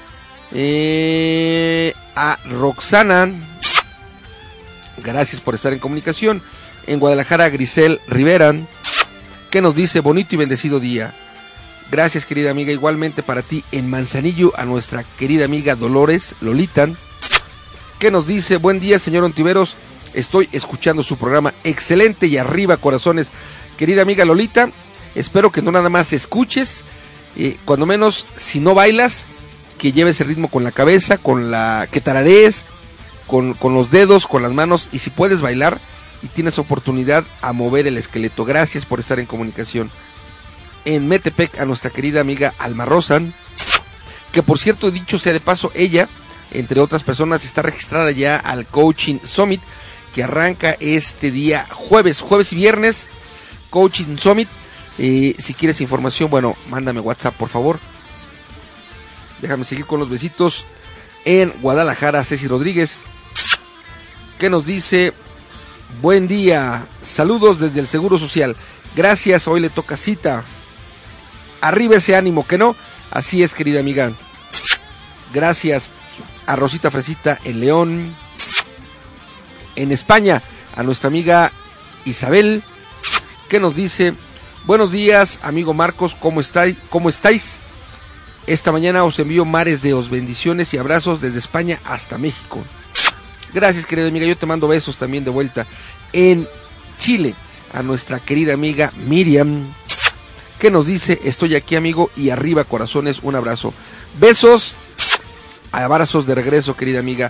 A Roxana, gracias por estar en comunicación. En Guadalajara, Grisel Rivera, que nos dice: bonito y bendecido día. Gracias, querida amiga. Igualmente para ti en Manzanillo, a nuestra querida amiga Dolores Lolita, que nos dice: buen día, señor Ontiveros. Estoy escuchando su programa. Excelente y arriba, corazones. Querida amiga Lolita, espero que no nada más escuches, cuando menos, si no bailas, que lleves el ritmo con la cabeza, que tararees, con los dedos, con las manos, y si puedes bailar y tienes oportunidad, a mover el esqueleto. Gracias por estar en comunicación. En Metepec, a nuestra querida amiga Alma Rosa, que por cierto, dicho sea de paso, ella, entre otras personas, está registrada ya al Coaching Summit, que arranca este día jueves y viernes. Coaching Summit. Si quieres información, bueno, mándame WhatsApp, por favor. Déjame seguir con los besitos. En Guadalajara, Ceci Rodríguez, que nos dice: buen día, saludos desde el Seguro Social. Gracias, hoy le toca cita. Arriba ese ánimo, ¿que no? Así es, querida amiga. Gracias a Rosita Fresita en León. En España, a nuestra amiga Isabel, que nos dice: buenos días, amigo Marcos, ¿cómo estáis? Esta mañana os envío mares de bendiciones y abrazos desde España hasta México. Gracias, querida amiga, yo te mando besos también de vuelta. En Chile, a nuestra querida amiga Miriam, que nos dice: estoy aquí, amigo, y arriba corazones, un abrazo. Besos, abrazos de regreso, querida amiga.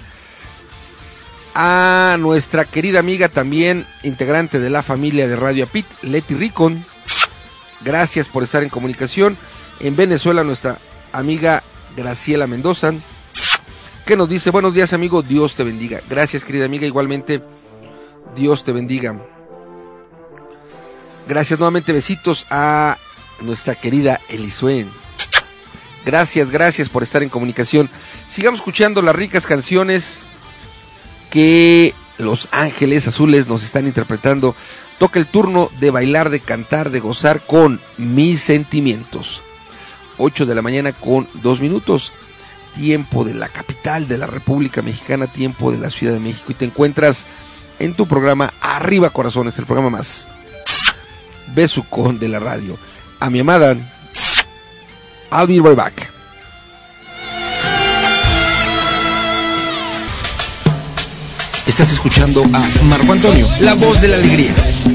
A nuestra querida amiga también, integrante de la familia de Radio Apit, Leti Ricon. Gracias por estar en comunicación. En Venezuela, nuestra amiga Graciela Mendoza, que nos dice: buenos días, amigo, Dios te bendiga. Gracias, querida amiga, igualmente, Dios te bendiga. Gracias nuevamente, besitos a nuestra querida Elisuen. Gracias por estar en comunicación. Sigamos escuchando las ricas canciones que Los Ángeles Azules nos están interpretando. Toca el turno de bailar, de cantar, de gozar con Mis Sentimientos. 8 de la mañana con 2 minutos. Tiempo de la capital de la República Mexicana, tiempo de la Ciudad de México. Y te encuentras en tu programa Arriba Corazones, el programa más besucón de la radio. A mi amada, I'll be right back. Estás escuchando a Marco Antonio, la voz de la alegría.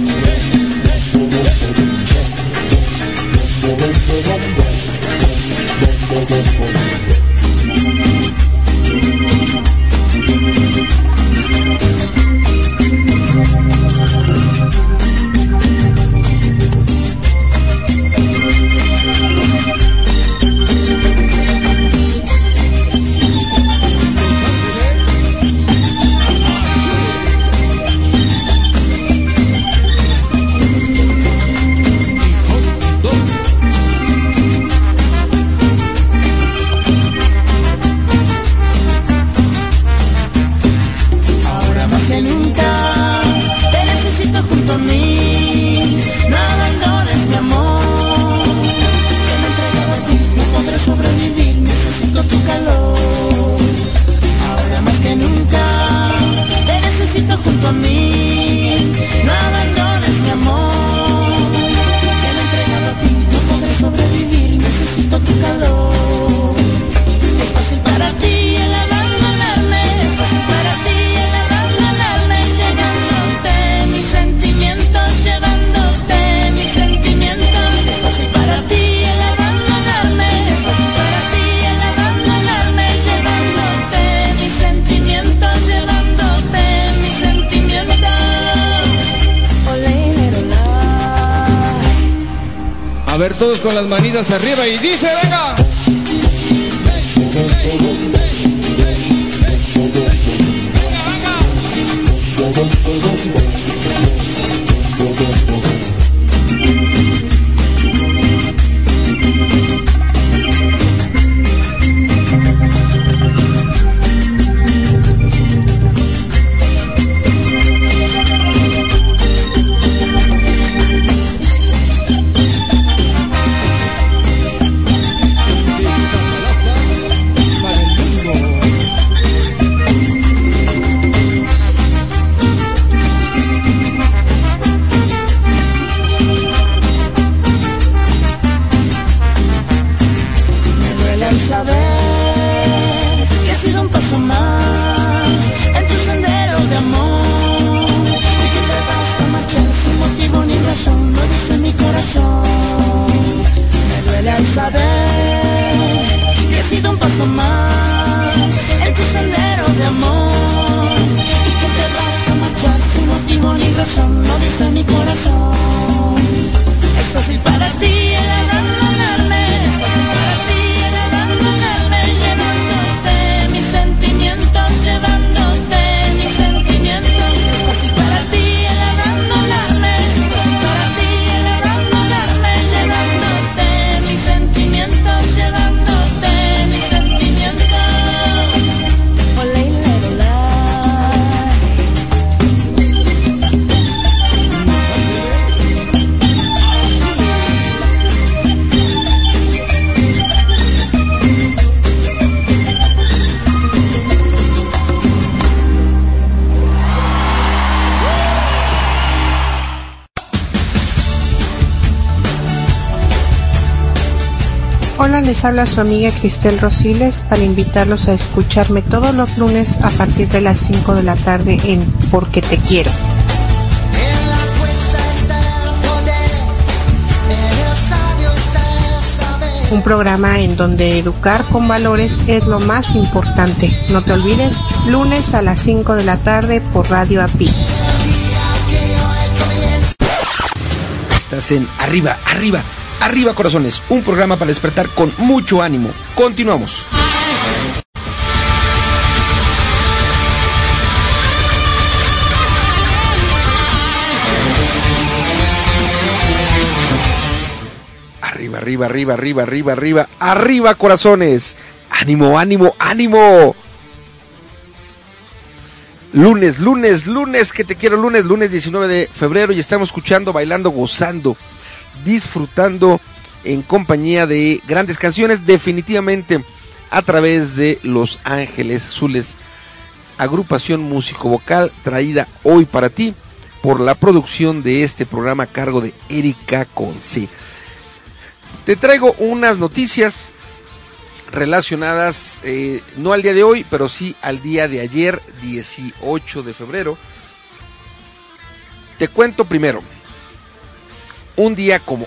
Todos con las manitas arriba y dice: venga. Hola, les habla su amiga Cristel Rosiles para invitarlos a escucharme todos los lunes a partir de las 5 de la tarde en Porque Te Quiero. En la fuerza está el poder, en el sabio un programa en donde educar con valores es lo más importante. No te olvides, lunes a las 5 de la tarde por Radio API. Estás en Arriba, Arriba, Arriba Corazones, un programa para despertar con mucho ánimo. Continuamos. Arriba, arriba, arriba, arriba, arriba, arriba, arriba corazones. Ánimo, ánimo, ánimo. Lunes, lunes, lunes, que te quiero, lunes 19 de febrero y estamos escuchando, bailando, gozando, disfrutando en compañía de grandes canciones, definitivamente a través de Los Ángeles Azules, agrupación músico-vocal traída hoy para ti por la producción de este programa a cargo de Erika Conce. Te traigo unas noticias relacionadas, no al día de hoy, pero sí al día de ayer, 18 de febrero. Te cuento primero, un día como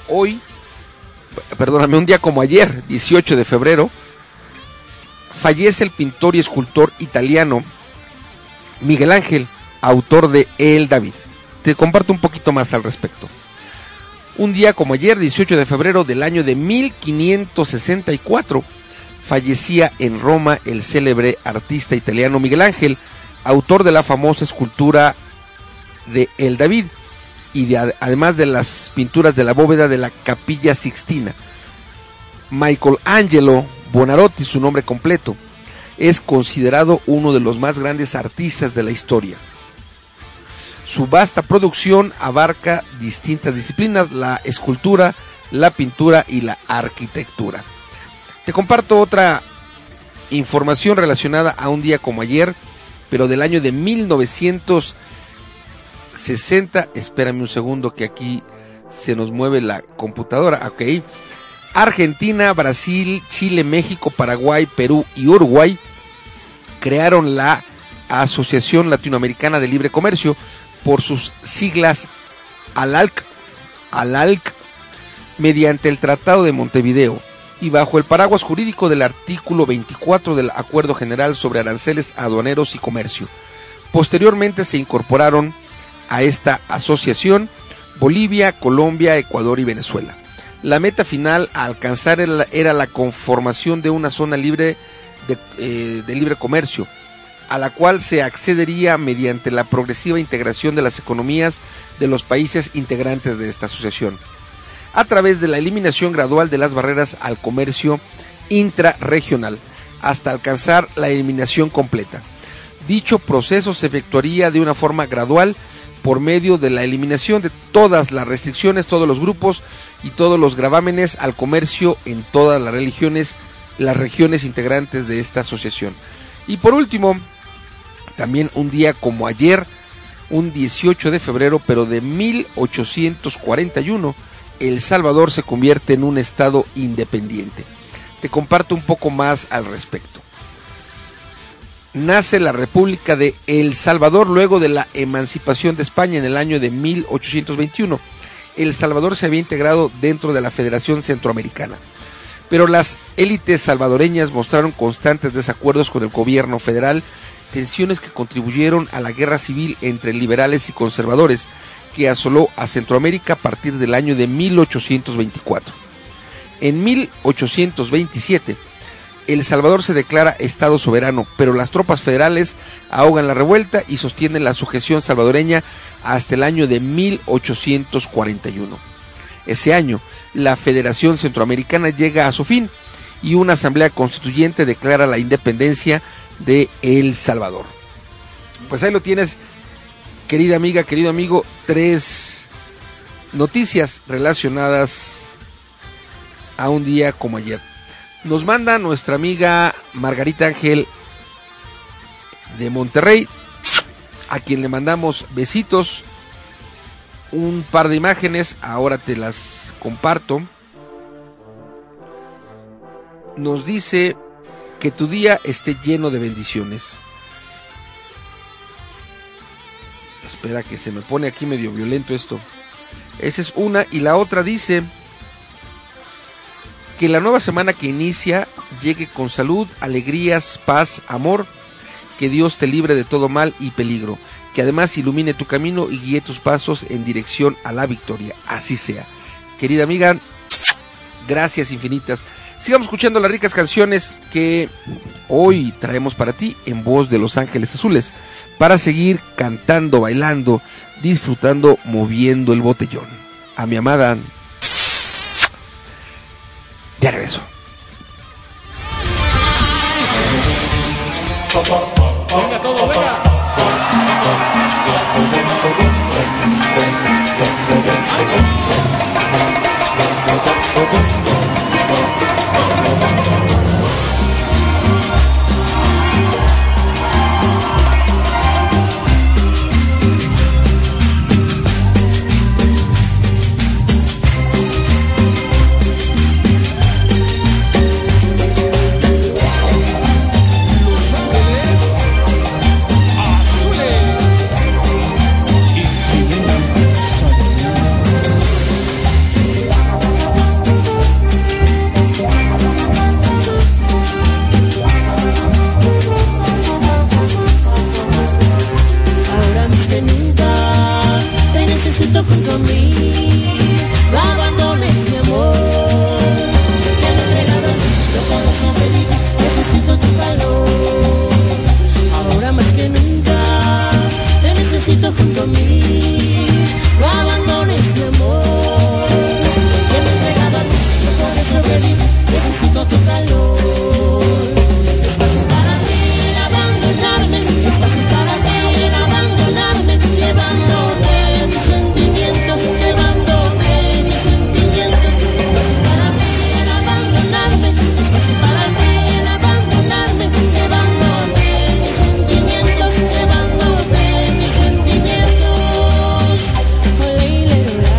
ayer, 18 de febrero, fallece el pintor y escultor italiano Miguel Ángel, autor de El David. Te comparto un poquito más al respecto. Un día como ayer, 18 de febrero del año de 1564, fallecía en Roma el célebre artista italiano Miguel Ángel, autor de la famosa escultura de El David y además de las pinturas de la bóveda de la Capilla Sixtina. Michelangelo Buonarroti, su nombre completo, es considerado uno de los más grandes artistas de la historia. Su vasta producción abarca distintas disciplinas: la escultura, la pintura y la arquitectura. Te comparto otra información relacionada a un día como ayer, pero del año de 1960. Espérame un segundo que aquí se nos mueve la computadora. Ok. Argentina, Brasil, Chile, México, Paraguay, Perú y Uruguay crearon la Asociación Latinoamericana de Libre Comercio, por sus siglas ALALC, mediante el Tratado de Montevideo y bajo el paraguas jurídico del artículo 24 del Acuerdo General sobre Aranceles Aduaneros y Comercio. Posteriormente se incorporaron a esta asociación Bolivia, Colombia, Ecuador y Venezuela. La meta final a alcanzar era la conformación de una zona libre de libre comercio, a la cual se accedería mediante la progresiva integración de las economías de los países integrantes de esta asociación, a través de la eliminación gradual de las barreras al comercio intrarregional, hasta alcanzar la eliminación completa. Dicho proceso se efectuaría de una forma gradual por medio de la eliminación de todas las restricciones, todos los grupos y todos los gravámenes al comercio en todas las regiones integrantes de esta asociación. Y por último, también un día como ayer, un 18 de febrero, pero de 1841, El Salvador se convierte en un estado independiente. Te comparto un poco más al respecto. Nace la República de El Salvador luego de la emancipación de España en el año de 1821. El Salvador se había integrado dentro de la Federación Centroamericana, pero las élites salvadoreñas mostraron constantes desacuerdos con el gobierno federal, tensiones que contribuyeron a la guerra civil entre liberales y conservadores que asoló a Centroamérica a partir del año de 1824. En 1827, El Salvador se declara Estado soberano, pero las tropas federales ahogan la revuelta y sostienen la sujeción salvadoreña hasta el año de 1841. Ese año, la Federación Centroamericana llega a su fin y una asamblea constituyente declara la independencia de El Salvador. Pues ahí lo tienes, querida amiga, querido amigo, 3 noticias relacionadas a un día como ayer. Nos manda nuestra amiga Margarita Ángel de Monterrey, a quien le mandamos besitos, un par de imágenes, ahora te las comparto. Nos dice: que tu día esté lleno de bendiciones. Espera, que se me pone aquí medio violento esto. Esa es una, y la otra dice: Que la nueva semana que inicia llegue con salud, alegrías, paz, amor. Que Dios te libre de todo mal y peligro. Que además ilumine tu camino y guíe tus pasos en dirección a la victoria. Así sea. Querida amiga, gracias infinitas. Sigamos escuchando las ricas canciones que hoy traemos para ti en voz de Los Ángeles Azules. Para seguir cantando, bailando, disfrutando, moviendo el botellón. A mi amada... Ya regreso. Venga todo, venga. Junto a mí, no abandones mi amor, que me he entregado a ti, no puedo sobrevivir, necesito tu calor. Ahora más que nunca, te necesito junto a mí, no abandones mi amor, que me he entregado a ti, no puedo sobrevivir, necesito tu calor. Es fácil para ti el abandonarme, es fácil para ti el abandonarme, llevándote mis sentimientos, llevándote mis sentimientos. Es fácil para ti el abandonarme, es fácil para ti el abandonarme, llevándote mis sentimientos, llevándote mis sentimientos. Ole,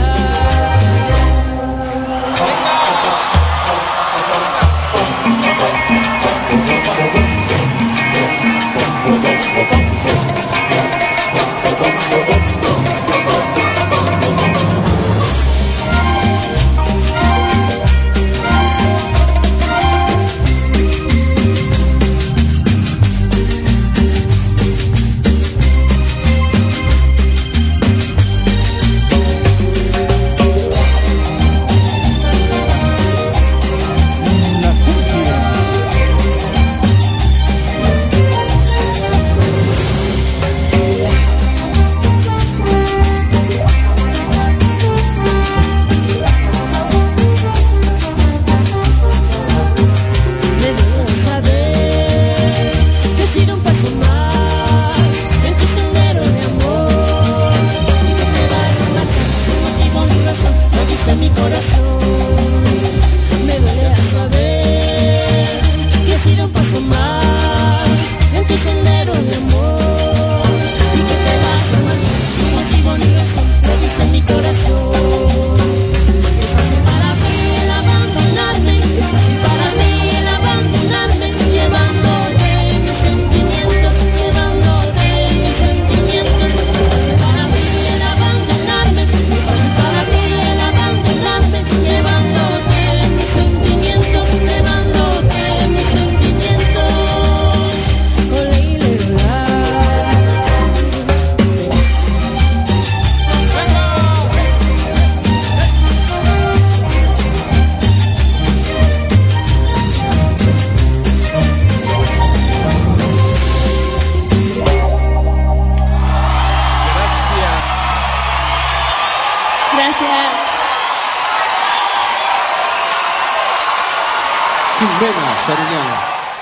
Jimena Sariñana.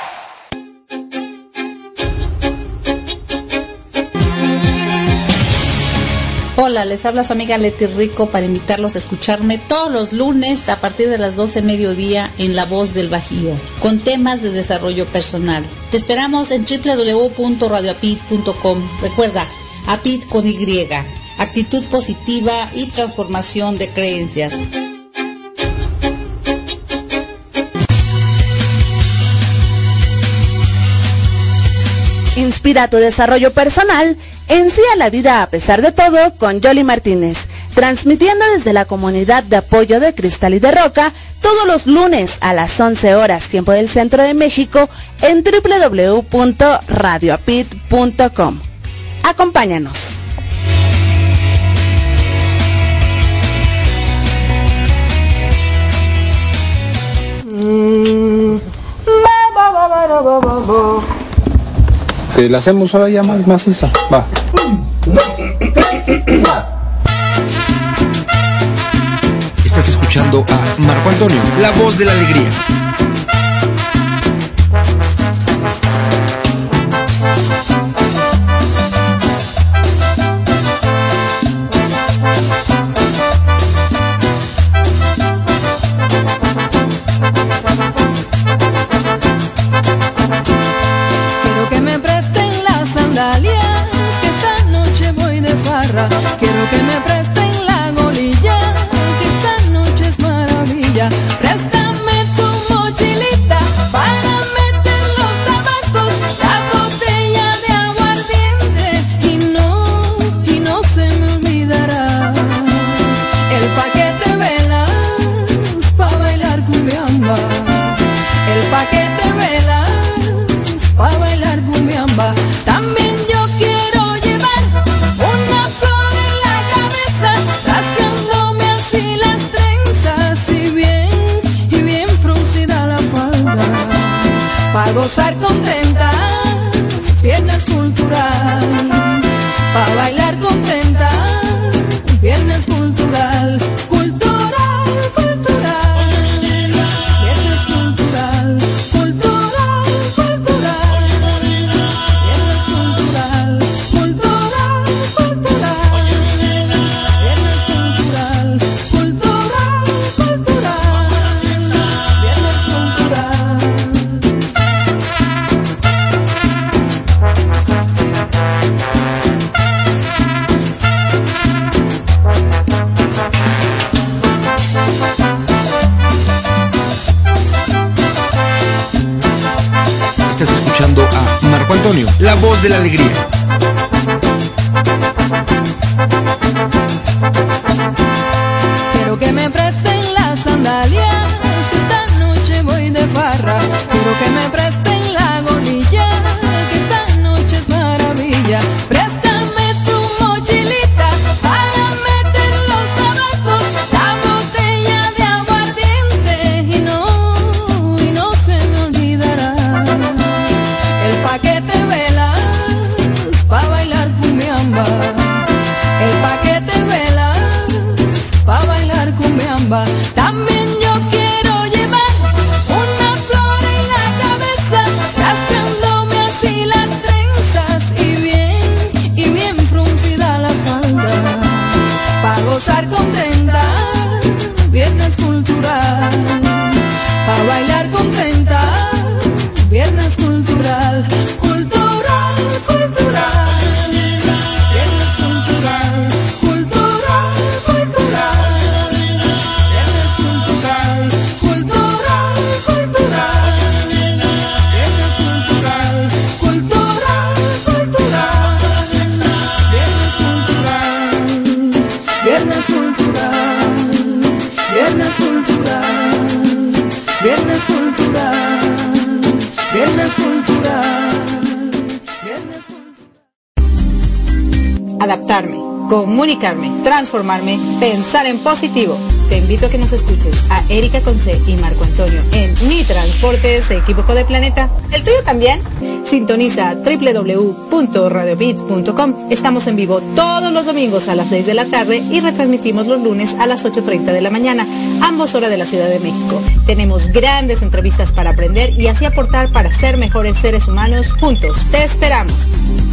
Hola, les habla su amiga Leti Rico para invitarlos a escucharme todos los lunes a partir de las 12 mediodía en La Voz del Bajío, con temas de desarrollo personal. Te esperamos en www.radioapit.com. Recuerda, Apit con Y, actitud positiva y transformación de creencias. Inspira tu desarrollo personal, ensía la vida a pesar de todo con Yoli Martínez. transmitiendo desde la comunidad de apoyo de Cristal y de Roca todos los lunes a las 11 horas tiempo del Centro de México en www.radioapit.com. Acompáñanos. Te la hacemos ahora ya más maciza. Va. Estás escuchando a Marco Antonio, la voz de la alegría. Quiero que me presten las sandalias, que esta noche voy de farra. Quiero que me presten la golilla, que esta noche es maravilla. Préstame tu mochilita para meter los tabacos, la botella de aguardiente y no se me olvidará el paquete velas pa' bailar cumbiamba, el paquete velas pa' bailar cumbiamba. También yo quiero llevar una flor en la cabeza, rasgándome así las trenzas y bien fruncida la falda, pa' gozar contenta, viernes cultural, pa' bailar contenta, viernes cultural, cultural, cultural, viernes cultural, cultural, cultural, viernes cultural, cultural, cultural, viernes cultural, cultural, cultural, viernes cultural. Estás escuchando a Marco Antonio, la voz de la alegría. Quiero que me presten las sandalias, que esta noche voy de farra. Quiero que me presten la golilla, que esta noche es maravilla. Préstame tu mochilita para meter los tabacos, la botella de aguardiente y no se me olvidará el paquete velas pa' bailar cumbiamba, el paquete velas pa' bailar cumbiamba. También yo quiero llevar una flor en la cabeza, rasgándome así las trenzas y bien fruncida la falda, pa' gozar contenta, viernes cultural, pa' bailar contenta, viernes cultural, cultural, cultural, viernes cultural, cultural, cultural, viernes cultural, cultural, cultural, viernes cultural, cultural, cultural, viernes cultural, viernes cultural, viernes cultural, viernes cultural, viernes cultural. Adaptarme, comunicarme, transformarme, pensar en positivo. Te invito a que nos escuches a Erika Conce y Marco Antonio en Mi Transportes, equívoco de planeta. ¿El tuyo también? Sintoniza www.radiobit.com. Estamos en vivo todos los domingos a las 6 de la tarde y retransmitimos los lunes a las 8:30 de la mañana, ambos horas de la Ciudad de México. Tenemos grandes entrevistas para aprender y así aportar para ser mejores seres humanos juntos. Te esperamos.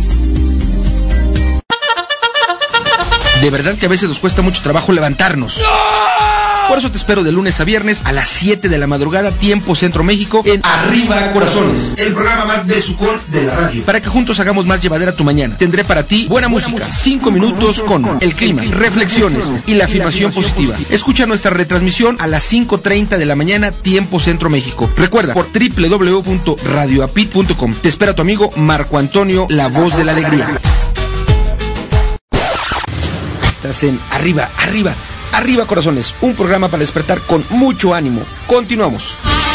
De verdad que a veces nos cuesta mucho trabajo levantarnos. Por eso te espero de lunes a viernes a las 7 de la madrugada, tiempo Centro México, en Arriba Corazones, el programa más besucón de la radio, para que juntos hagamos más llevadera tu mañana. Tendré para ti buena música, 5 minutos con el clima, reflexiones y la afirmación positiva. Escucha nuestra retransmisión a las 5:30 de la mañana, tiempo Centro México. Recuerda, por www.radioapit.com. Te espera tu amigo Marco Antonio, la voz de la alegría. Estás en Arriba, Arriba, Arriba Corazones, un programa para despertar con mucho ánimo. Continuamos.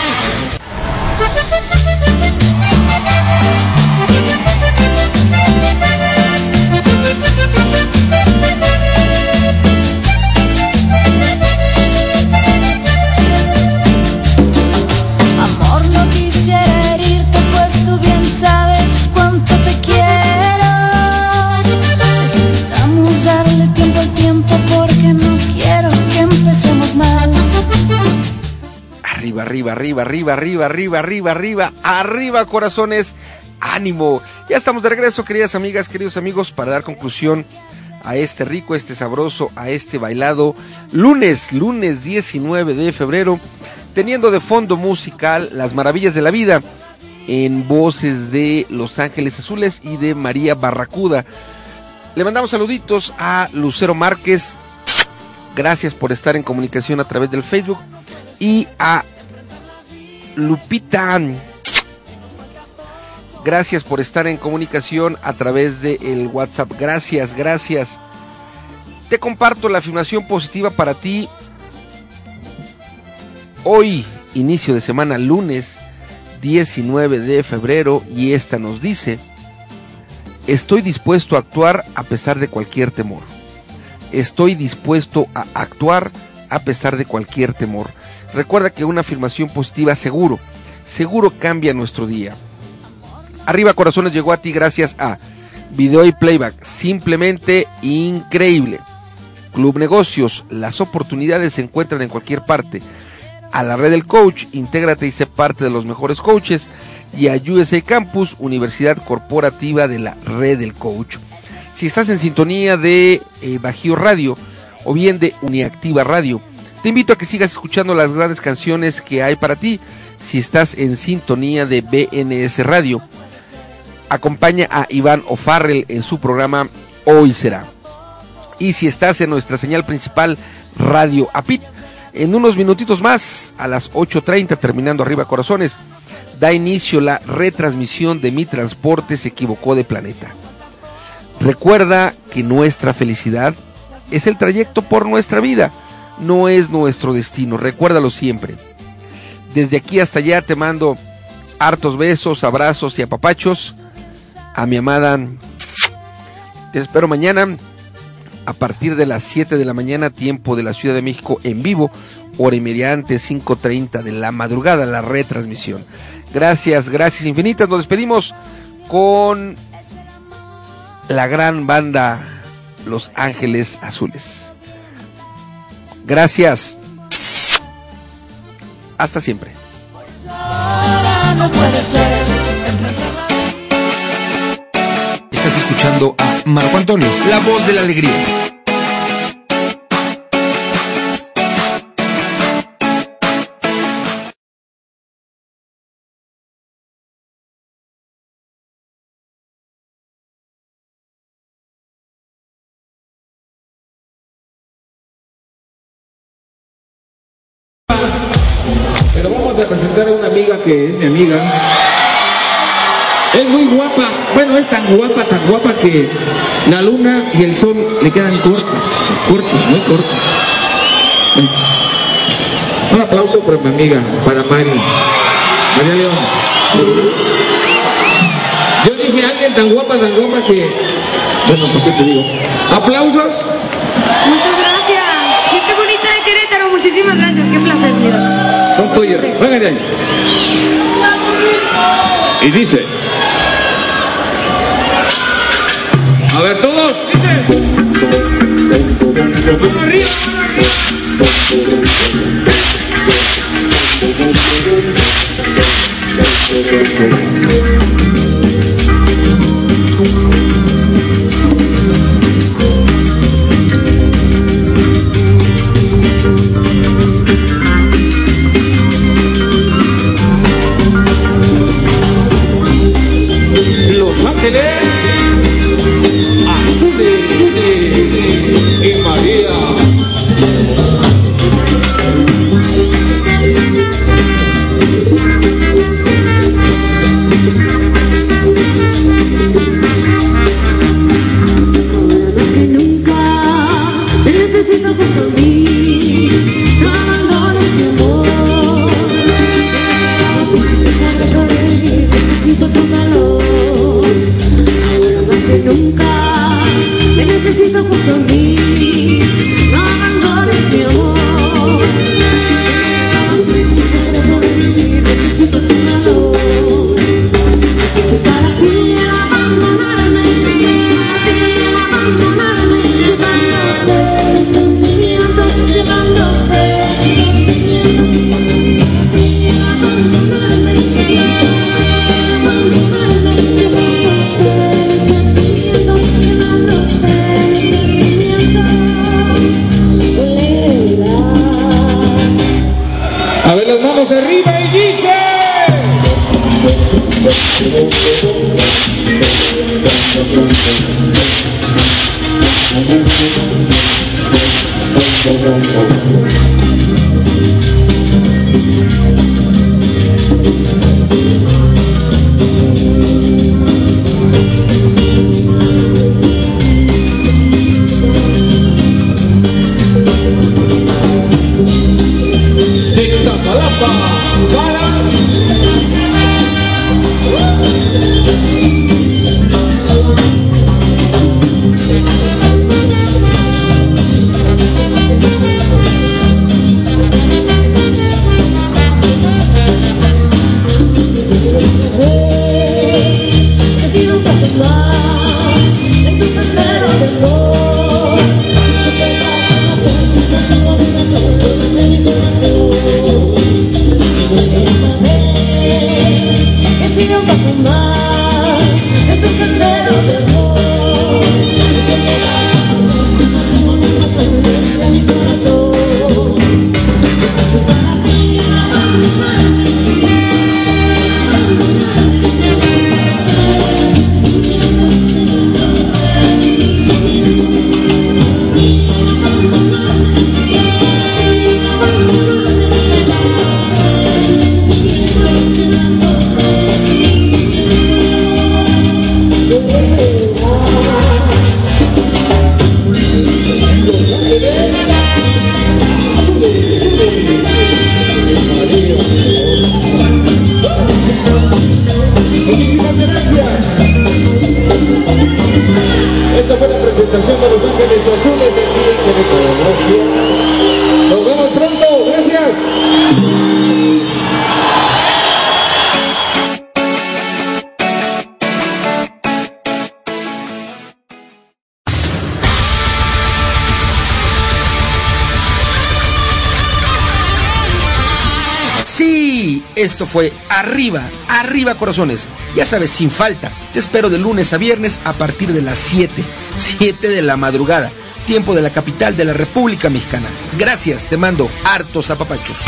Amor, no quisiera herirte, pues tú bien sabes cuánto te quiero. Necesitamos darle tiempo al tiempo porque no quiero que empecemos mal. Arriba, arriba, arriba, arriba, arriba, arriba, arriba, arriba, arriba, corazones, ánimo. Ya estamos de regreso, queridas amigas, queridos amigos, para dar conclusión a este rico, a este sabroso, a este bailado lunes 19 de febrero, teniendo de fondo musical Las Maravillas de la Vida, en voces de Los Ángeles Azules y de María Barracuda. Le mandamos saluditos a Lucero Márquez, gracias por estar en comunicación a través del Facebook, y a Lupita, gracias por estar en comunicación a través del WhatsApp. Gracias, gracias. Te comparto la afirmación positiva para ti. Hoy, inicio de semana, lunes 19 de febrero, y esta nos dice: estoy dispuesto a actuar a pesar de cualquier temor. Estoy dispuesto a actuar a pesar de cualquier temor. Recuerda que una afirmación positiva seguro cambia nuestro día. Arriba Corazones llegó a ti gracias a Video y Playback, simplemente increíble. Club Negocios, las oportunidades se encuentran en cualquier parte. A la Red del Coach, intégrate y sé parte de los mejores coaches. Y a USA Campus, Universidad Corporativa de la Red del Coach. Si estás en sintonía de Bajío Radio o bien de Uniactiva Radio, te invito a que sigas escuchando las grandes canciones que hay para ti. Si estás en sintonía de BNS Radio, acompaña a Iván O'Farrell en su programa Hoy Será. Y si estás en nuestra señal principal Radio APIT, en unos minutitos más, a las 8:30, terminando Arriba Corazones, da inicio la retransmisión de Mi Transporte se equivocó de planeta. Recuerda que nuestra felicidad es el trayecto por nuestra vida, no es nuestro destino. Recuérdalo siempre. Desde aquí hasta allá te mando hartos besos, abrazos y apapachos. A mi amada, te espero mañana a partir de las 7 de la mañana, tiempo de la Ciudad de México, en vivo, hora y media antes, 5:30 de la madrugada, la retransmisión. Gracias, gracias infinitas. Nos despedimos con la gran banda Los Ángeles Azules. Gracias. Hasta siempre. No puede ser. Estás escuchando a Marco Antonio, la voz de la alegría. Pero vamos a presentar a una amiga que es mi amiga. Es muy guapa, bueno, es tan guapa que la luna y el sol le quedan cortos, muy cortos. Un aplauso para mi amiga, para María León. Yo dije alguien tan guapa que, bueno, ¿por qué te digo? Aplausos. Muchas gracias. Gente bonita de Querétaro, muchísimas gracias. Qué placer, mi don. Son tuyos. Vengan de ahí. Y dice. A ver, todos. Dice. Mano arriba. Los Ángeles Azules y María. Más que nunca Esto fue Arriba, Arriba Corazones. Ya sabes, sin falta. Te espero de lunes a viernes a partir de las 7 de la madrugada, tiempo de la capital de la República Mexicana. Gracias, te mando hartos apapachos.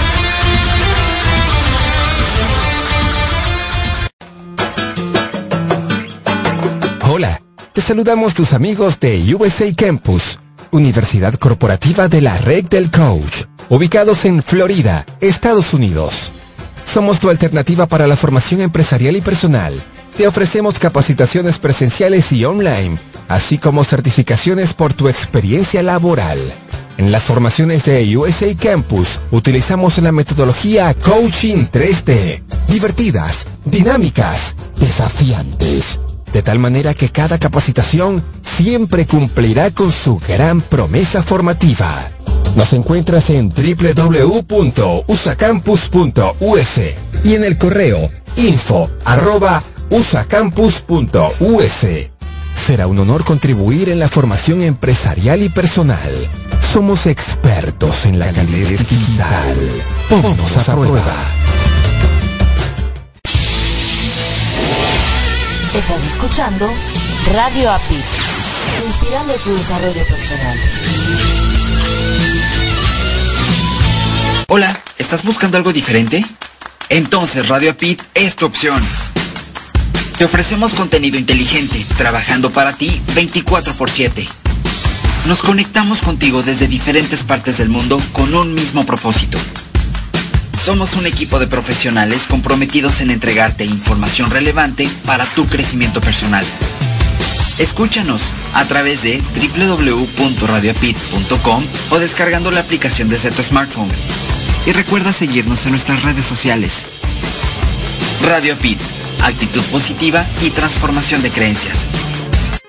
Hola, te saludamos tus amigos de USA Campus, Universidad Corporativa de la Red del Coach, ubicados en Florida, Estados Unidos. Somos tu alternativa para la formación empresarial y personal. Te ofrecemos capacitaciones presenciales y online, así como certificaciones por tu experiencia laboral. En las formaciones de USA Campus utilizamos la metodología Coaching 3D, divertidas, dinámicas, desafiantes, de tal manera que cada capacitación siempre cumplirá con su gran promesa formativa. Nos encuentras en www.usacampus.us y en el correo info@usacampus.us. Será un honor contribuir en la formación empresarial y personal. Somos expertos en la calidad digital. Ponnos a prueba. Estás escuchando Radio API, inspirando tu desarrollo personal. Hola, ¿estás buscando algo diferente? Entonces Radio APIT es tu opción. Te ofrecemos contenido inteligente, trabajando para ti 24/7. Nos conectamos contigo desde diferentes partes del mundo con un mismo propósito. Somos un equipo de profesionales comprometidos en entregarte información relevante para tu crecimiento personal. Escúchanos a través de www.radioapit.com o descargando la aplicación desde tu smartphone. Y recuerda seguirnos en nuestras redes sociales. Radio Apit, actitud positiva y transformación de creencias.